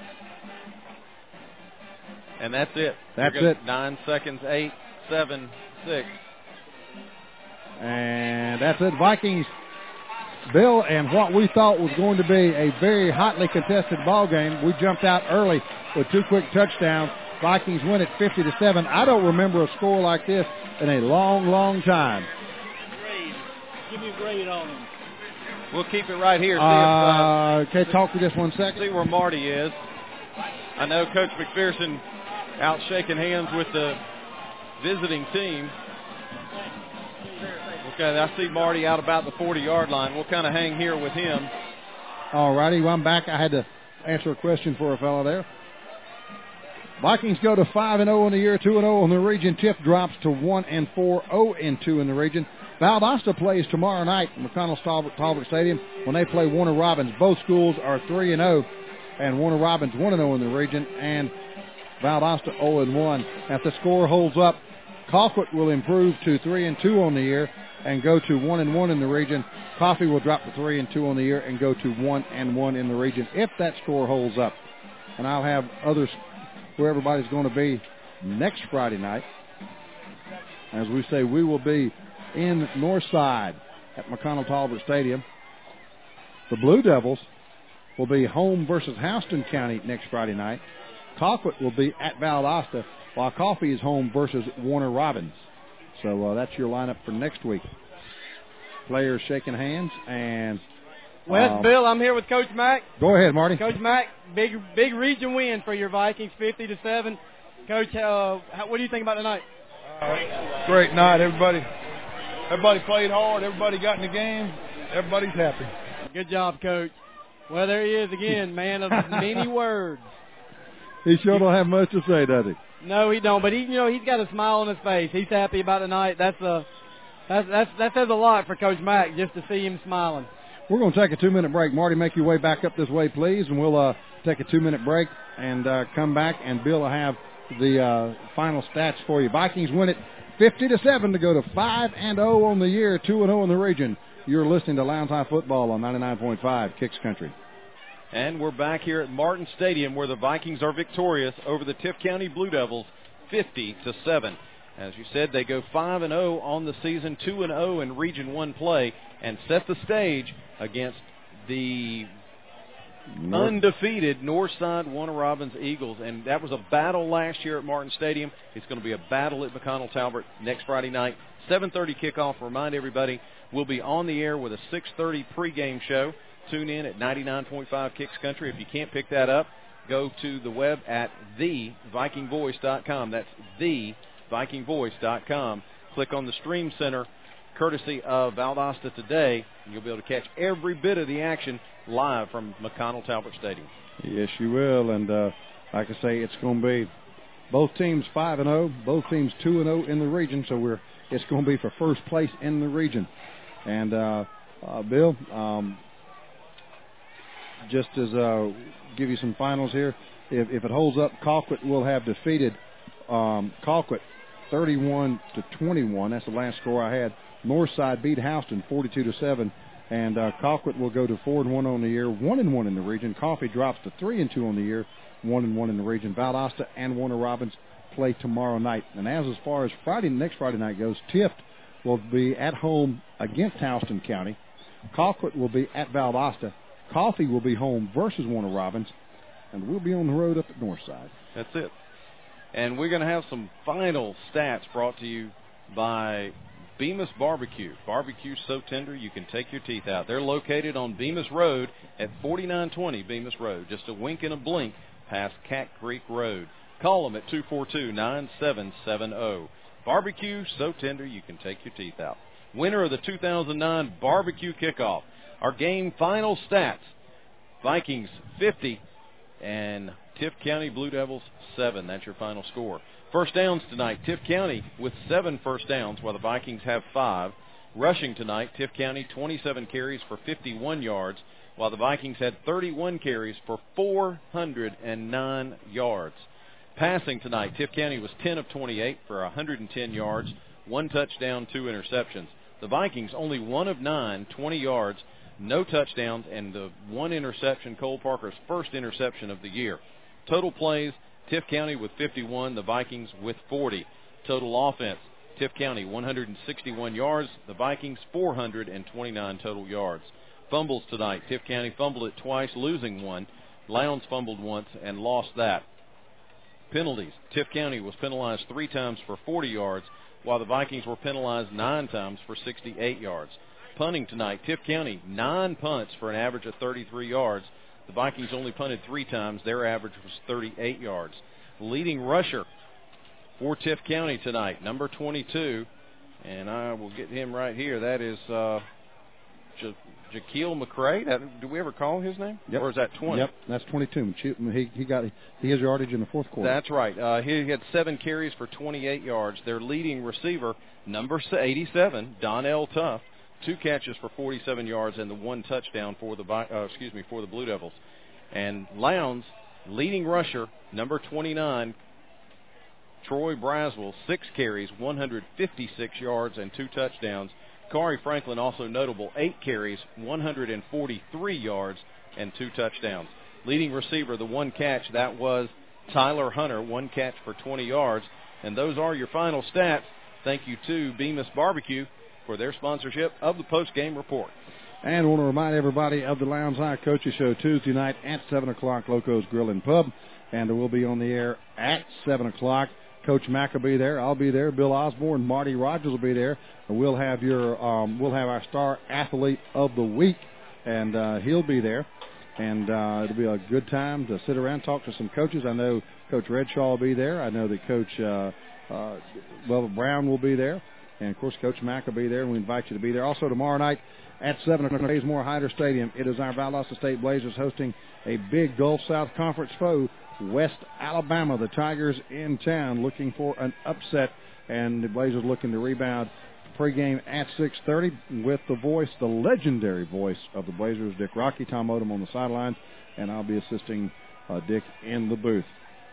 And that's it. That's it. Nine seconds. Eight, seven, six. And that's it. Vikings, Bill, and what we thought was going to be a very hotly contested ball game. We jumped out early with two quick touchdowns. Vikings win it fifty to seven. I don't remember a score like this in a long, long time. Grade. Give me a grade on them. We'll keep it right here. See uh, if, uh, okay, talk for just one second. See where Marty is. I know Coach McPherson out shaking hands with the visiting team. Okay, I see Marty out about the forty-yard line. We'll kind of hang here with him. All righty, well, I'm back. I had to answer a question for a fellow there. Vikings go to five and oh in the year, two and oh in the region. Tiff drops to one and four, oh and two in the region. Valdosta plays tomorrow night at McConnell Talbert, Talbert Stadium when they play Warner Robins. Both schools are three and oh, and Warner Robins one and oh in the region, and Valdosta oh and one. If the score holds up, Colquitt will improve to three and two on the year and go to one and one in the region. Coffee will drop to three and two on the year and go to one and one in the region if that score holds up. And I'll have others where everybody's going to be next Friday night. As we say, we will be in Northside at McConnell Talbert Stadium. The Blue Devils will be home versus Houston County next Friday night. Colquitt will be at Valdosta, while Coffee is home versus Warner Robins. So uh, that's your lineup for next week. Players shaking hands and. Well, uh, Bill, I'm here with Coach Mack. Go ahead, Marty. Coach Mack, big big region win for your Vikings, fifty to seven. Coach, uh, how, what do you think about tonight? Uh, great night, everybody. Everybody played hard. Everybody got in the game. Everybody's happy. Good job, Coach. Well, there he is again, man of many words. He sure don't have much to say, does he? No, he don't. But he, you know, he's got a smile on his face. He's happy about tonight. That's a, that's, that's that says a lot for Coach Mack just to see him smiling. We're going to take a two-minute break. Marty, make your way back up this way, please, and we'll uh, take a two-minute break and uh, come back, and Bill will have the uh, final stats for you. Vikings win it fifty to seven to go to five and oh on the year, two and oh in the region. You're listening to Lowndes High Football on ninety-nine point five Kicks Country. And we're back here at Martin Stadium where the Vikings are victorious over the Tift County Blue Devils fifty to seven. As you said, they go five and oh on the season, two and oh in Region one play, and set the stage against the North. undefeated Northside Warner Robins Eagles. And that was a battle last year at Martin Stadium. It's going to be a battle at McConnell Talbert next Friday night. seven thirty kickoff. Remind everybody, we'll be on the air with a six thirty pregame show. Tune in at ninety-nine point five Kicks Country. If you can't pick that up, go to the web at the viking voice dot com. That's the viking voice dot com. Click on the Stream Center courtesy of Valdosta Today. You'll be able to catch every bit of the action live from McConnell Talbot Stadium. Yes, you will. And uh, like I say, it's going to be both teams five and oh, both teams two and oh in the region. So we're it's going to be for first place in the region. And uh, uh, Bill, um, just as uh, give you some finals here, if, if it holds up, Colquitt will have defeated um, Colquitt thirty-one to twenty-one. That's the last score I had. Northside beat Houston forty-two to seven, and uh, Colquitt will go to four and one on the year, one and one in the region. Coffee drops to three and two on the year, one and one in the region. Valdosta and Warner Robins play tomorrow night. And as as far as Friday, next Friday night goes, Tift will be at home against Houston County. Colquitt will be at Valdosta. Coffee will be home versus Warner Robins, and we'll be on the road up at Northside. That's it. And we're going to have some final stats brought to you by Bemis Barbecue. Barbecue so tender you can take your teeth out. They're located on Bemis Road at forty-nine twenty Bemis Road, just a wink and a blink past Cat Creek Road. Call them at two four two, nine seven seven zero. Barbecue so tender you can take your teeth out. Winner of the two thousand nine Barbecue Kickoff. Our game final stats: Vikings fifty and Tift County Blue Devils seven. That's your final score. First downs tonight, Tift County with seven first downs while the Vikings have five. Rushing tonight, Tift County twenty-seven carries for fifty-one yards while the Vikings had thirty-one carries for four hundred nine yards. Passing tonight, Tift County was ten of twenty-eight for one hundred ten yards, one touchdown, two interceptions. The Vikings only one of nine, twenty yards, no touchdowns, and the one interception, Cole Parker's first interception of the year. Total plays, Tift County with fifty-one, the Vikings with forty. Total offense, Tift County one hundred sixty-one yards, the Vikings four hundred twenty-nine total yards. Fumbles tonight, Tift County fumbled it twice, losing one. Lowndes fumbled once and lost that. Penalties, Tift County was penalized three times for forty yards, while the Vikings were penalized nine times for sixty-eight yards. Punting tonight, Tift County, nine punts for an average of thirty-three yards. The Vikings only punted three times. Their average was thirty-eight yards. Leading rusher for Tift County tonight, number twenty-two, and I will get him right here. That is uh, Ja- Jaquil McCray. That, do we ever call his name? Yep. Or is that twenty? Yep, that's twenty-two. He, he got he has yardage in the fourth quarter. That's right. Uh, he had seven carries for twenty-eight yards. Their leading receiver, number eighty-seven, Donnell Tuff, two catches for forty-seven yards and the one touchdown for the uh, excuse me for the Blue Devils. And Lowndes, leading rusher, number twenty-nine, Troy Braswell, six carries, one hundred fifty-six yards and two touchdowns. Corey Franklin, also notable, eight carries, one hundred forty-three yards and two touchdowns. Leading receiver, the one catch, that was Tyler Hunter, one catch for twenty yards. And those are your final stats. Thank you to Bemis Barbecue for their sponsorship of the post-game report. And I want to remind everybody of the Lowndes High Coaches Show Tuesday night at seven o'clock, Loco's Grill and Pub. And we'll be on the air at seven o'clock. Coach Mack will be there. I'll be there. Bill Osborne, Marty Rogers will be there. And we'll have your, um, we'll have our star athlete of the week, and uh, he'll be there. And uh, it'll be a good time to sit around, talk to some coaches. I know Coach Redshaw will be there. I know that Coach uh, uh, Bubba Brown will be there. And, of course, Coach Mack will be there, and we invite you to be there. Also, tomorrow night at seven o'clock, Bazemore Hyder Stadium, it is our Valdosta State Blazers hosting a big Gulf South Conference foe, West Alabama. The Tigers in town looking for an upset, and the Blazers looking to rebound. Pregame at six thirty with the voice, the legendary voice of the Blazers, Dick Rocky, Tom Odom on the sidelines, and I'll be assisting uh, Dick in the booth.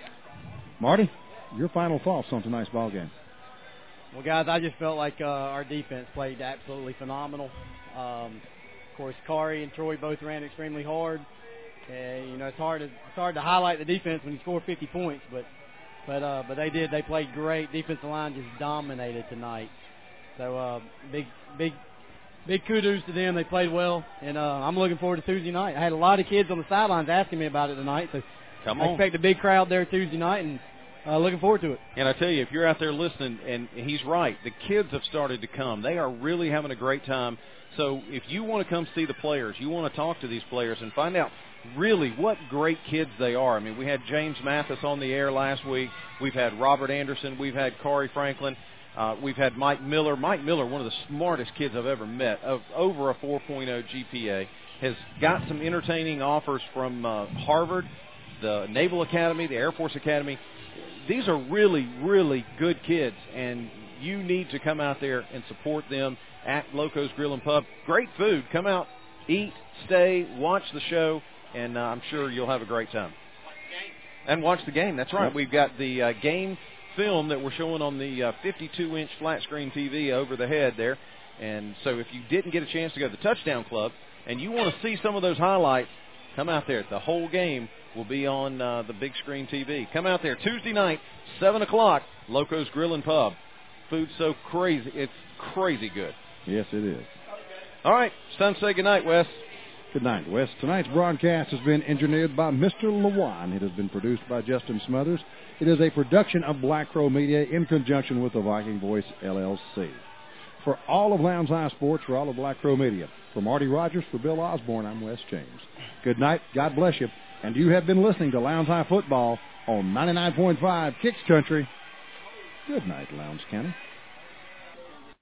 Marty, your final thoughts on tonight's ball game? Well, guys, I just felt like uh, our defense played absolutely phenomenal. Um, of course, Kari and Troy both ran extremely hard. Uh, you know, it's hard to it's hard to highlight the defense when you score fifty points, but but uh, but they did. They played great. Defensive line just dominated tonight. So uh, big big big kudos to them. They played well, and uh, I'm looking forward to Tuesday night. I had a lot of kids on the sidelines asking me about it tonight, so Come I on. expect a big crowd there Tuesday night, and uh, looking forward to it. And I tell you, if you're out there listening, and he's right, the kids have started to come. They are really having a great time. So if you want to come see the players, you want to talk to these players and find out really what great kids they are. I mean, we had James Mathis on the air last week. We've had Robert Anderson. We've had Corey Franklin. Uh, we've had Mike Miller. Mike Miller, one of the smartest kids I've ever met, of over a four point oh G P A, has got some entertaining offers from uh, Harvard, the Naval Academy, the Air Force Academy. These are really, really good kids, and you need to come out there and support them at Loco's Grill and Pub. Great food. Come out, eat, stay, watch the show, and uh, I'm sure you'll have a great time. And watch the game. That's right. Yep. We've got the uh, game film that we're showing on the uh, fifty-two inch flat screen T V over the head there. And so if you didn't get a chance to go to the Touchdown Club and you want to see some of those highlights, come out there. The whole game will be on uh, the big screen T V. Come out there Tuesday night, seven o'clock, Loco's Grill and Pub. Food's so crazy. It's crazy good. Yes, it is. All right. It's time to say goodnight, Wes. Good night, Wes. Tonight's broadcast has been engineered by Mister Lewan. It has been produced by Justin Smothers. It is a production of Black Crow Media in conjunction with the Viking Voice, L L C. For all of Lowndes High Sports, for all of Black Crow Media, for Marty Rogers, for Bill Osborne, I'm Wes James. Good night. God bless you. And you have been listening to Lowndes High Football on ninety-nine point five Kicks Country. Good night, Lowndes County.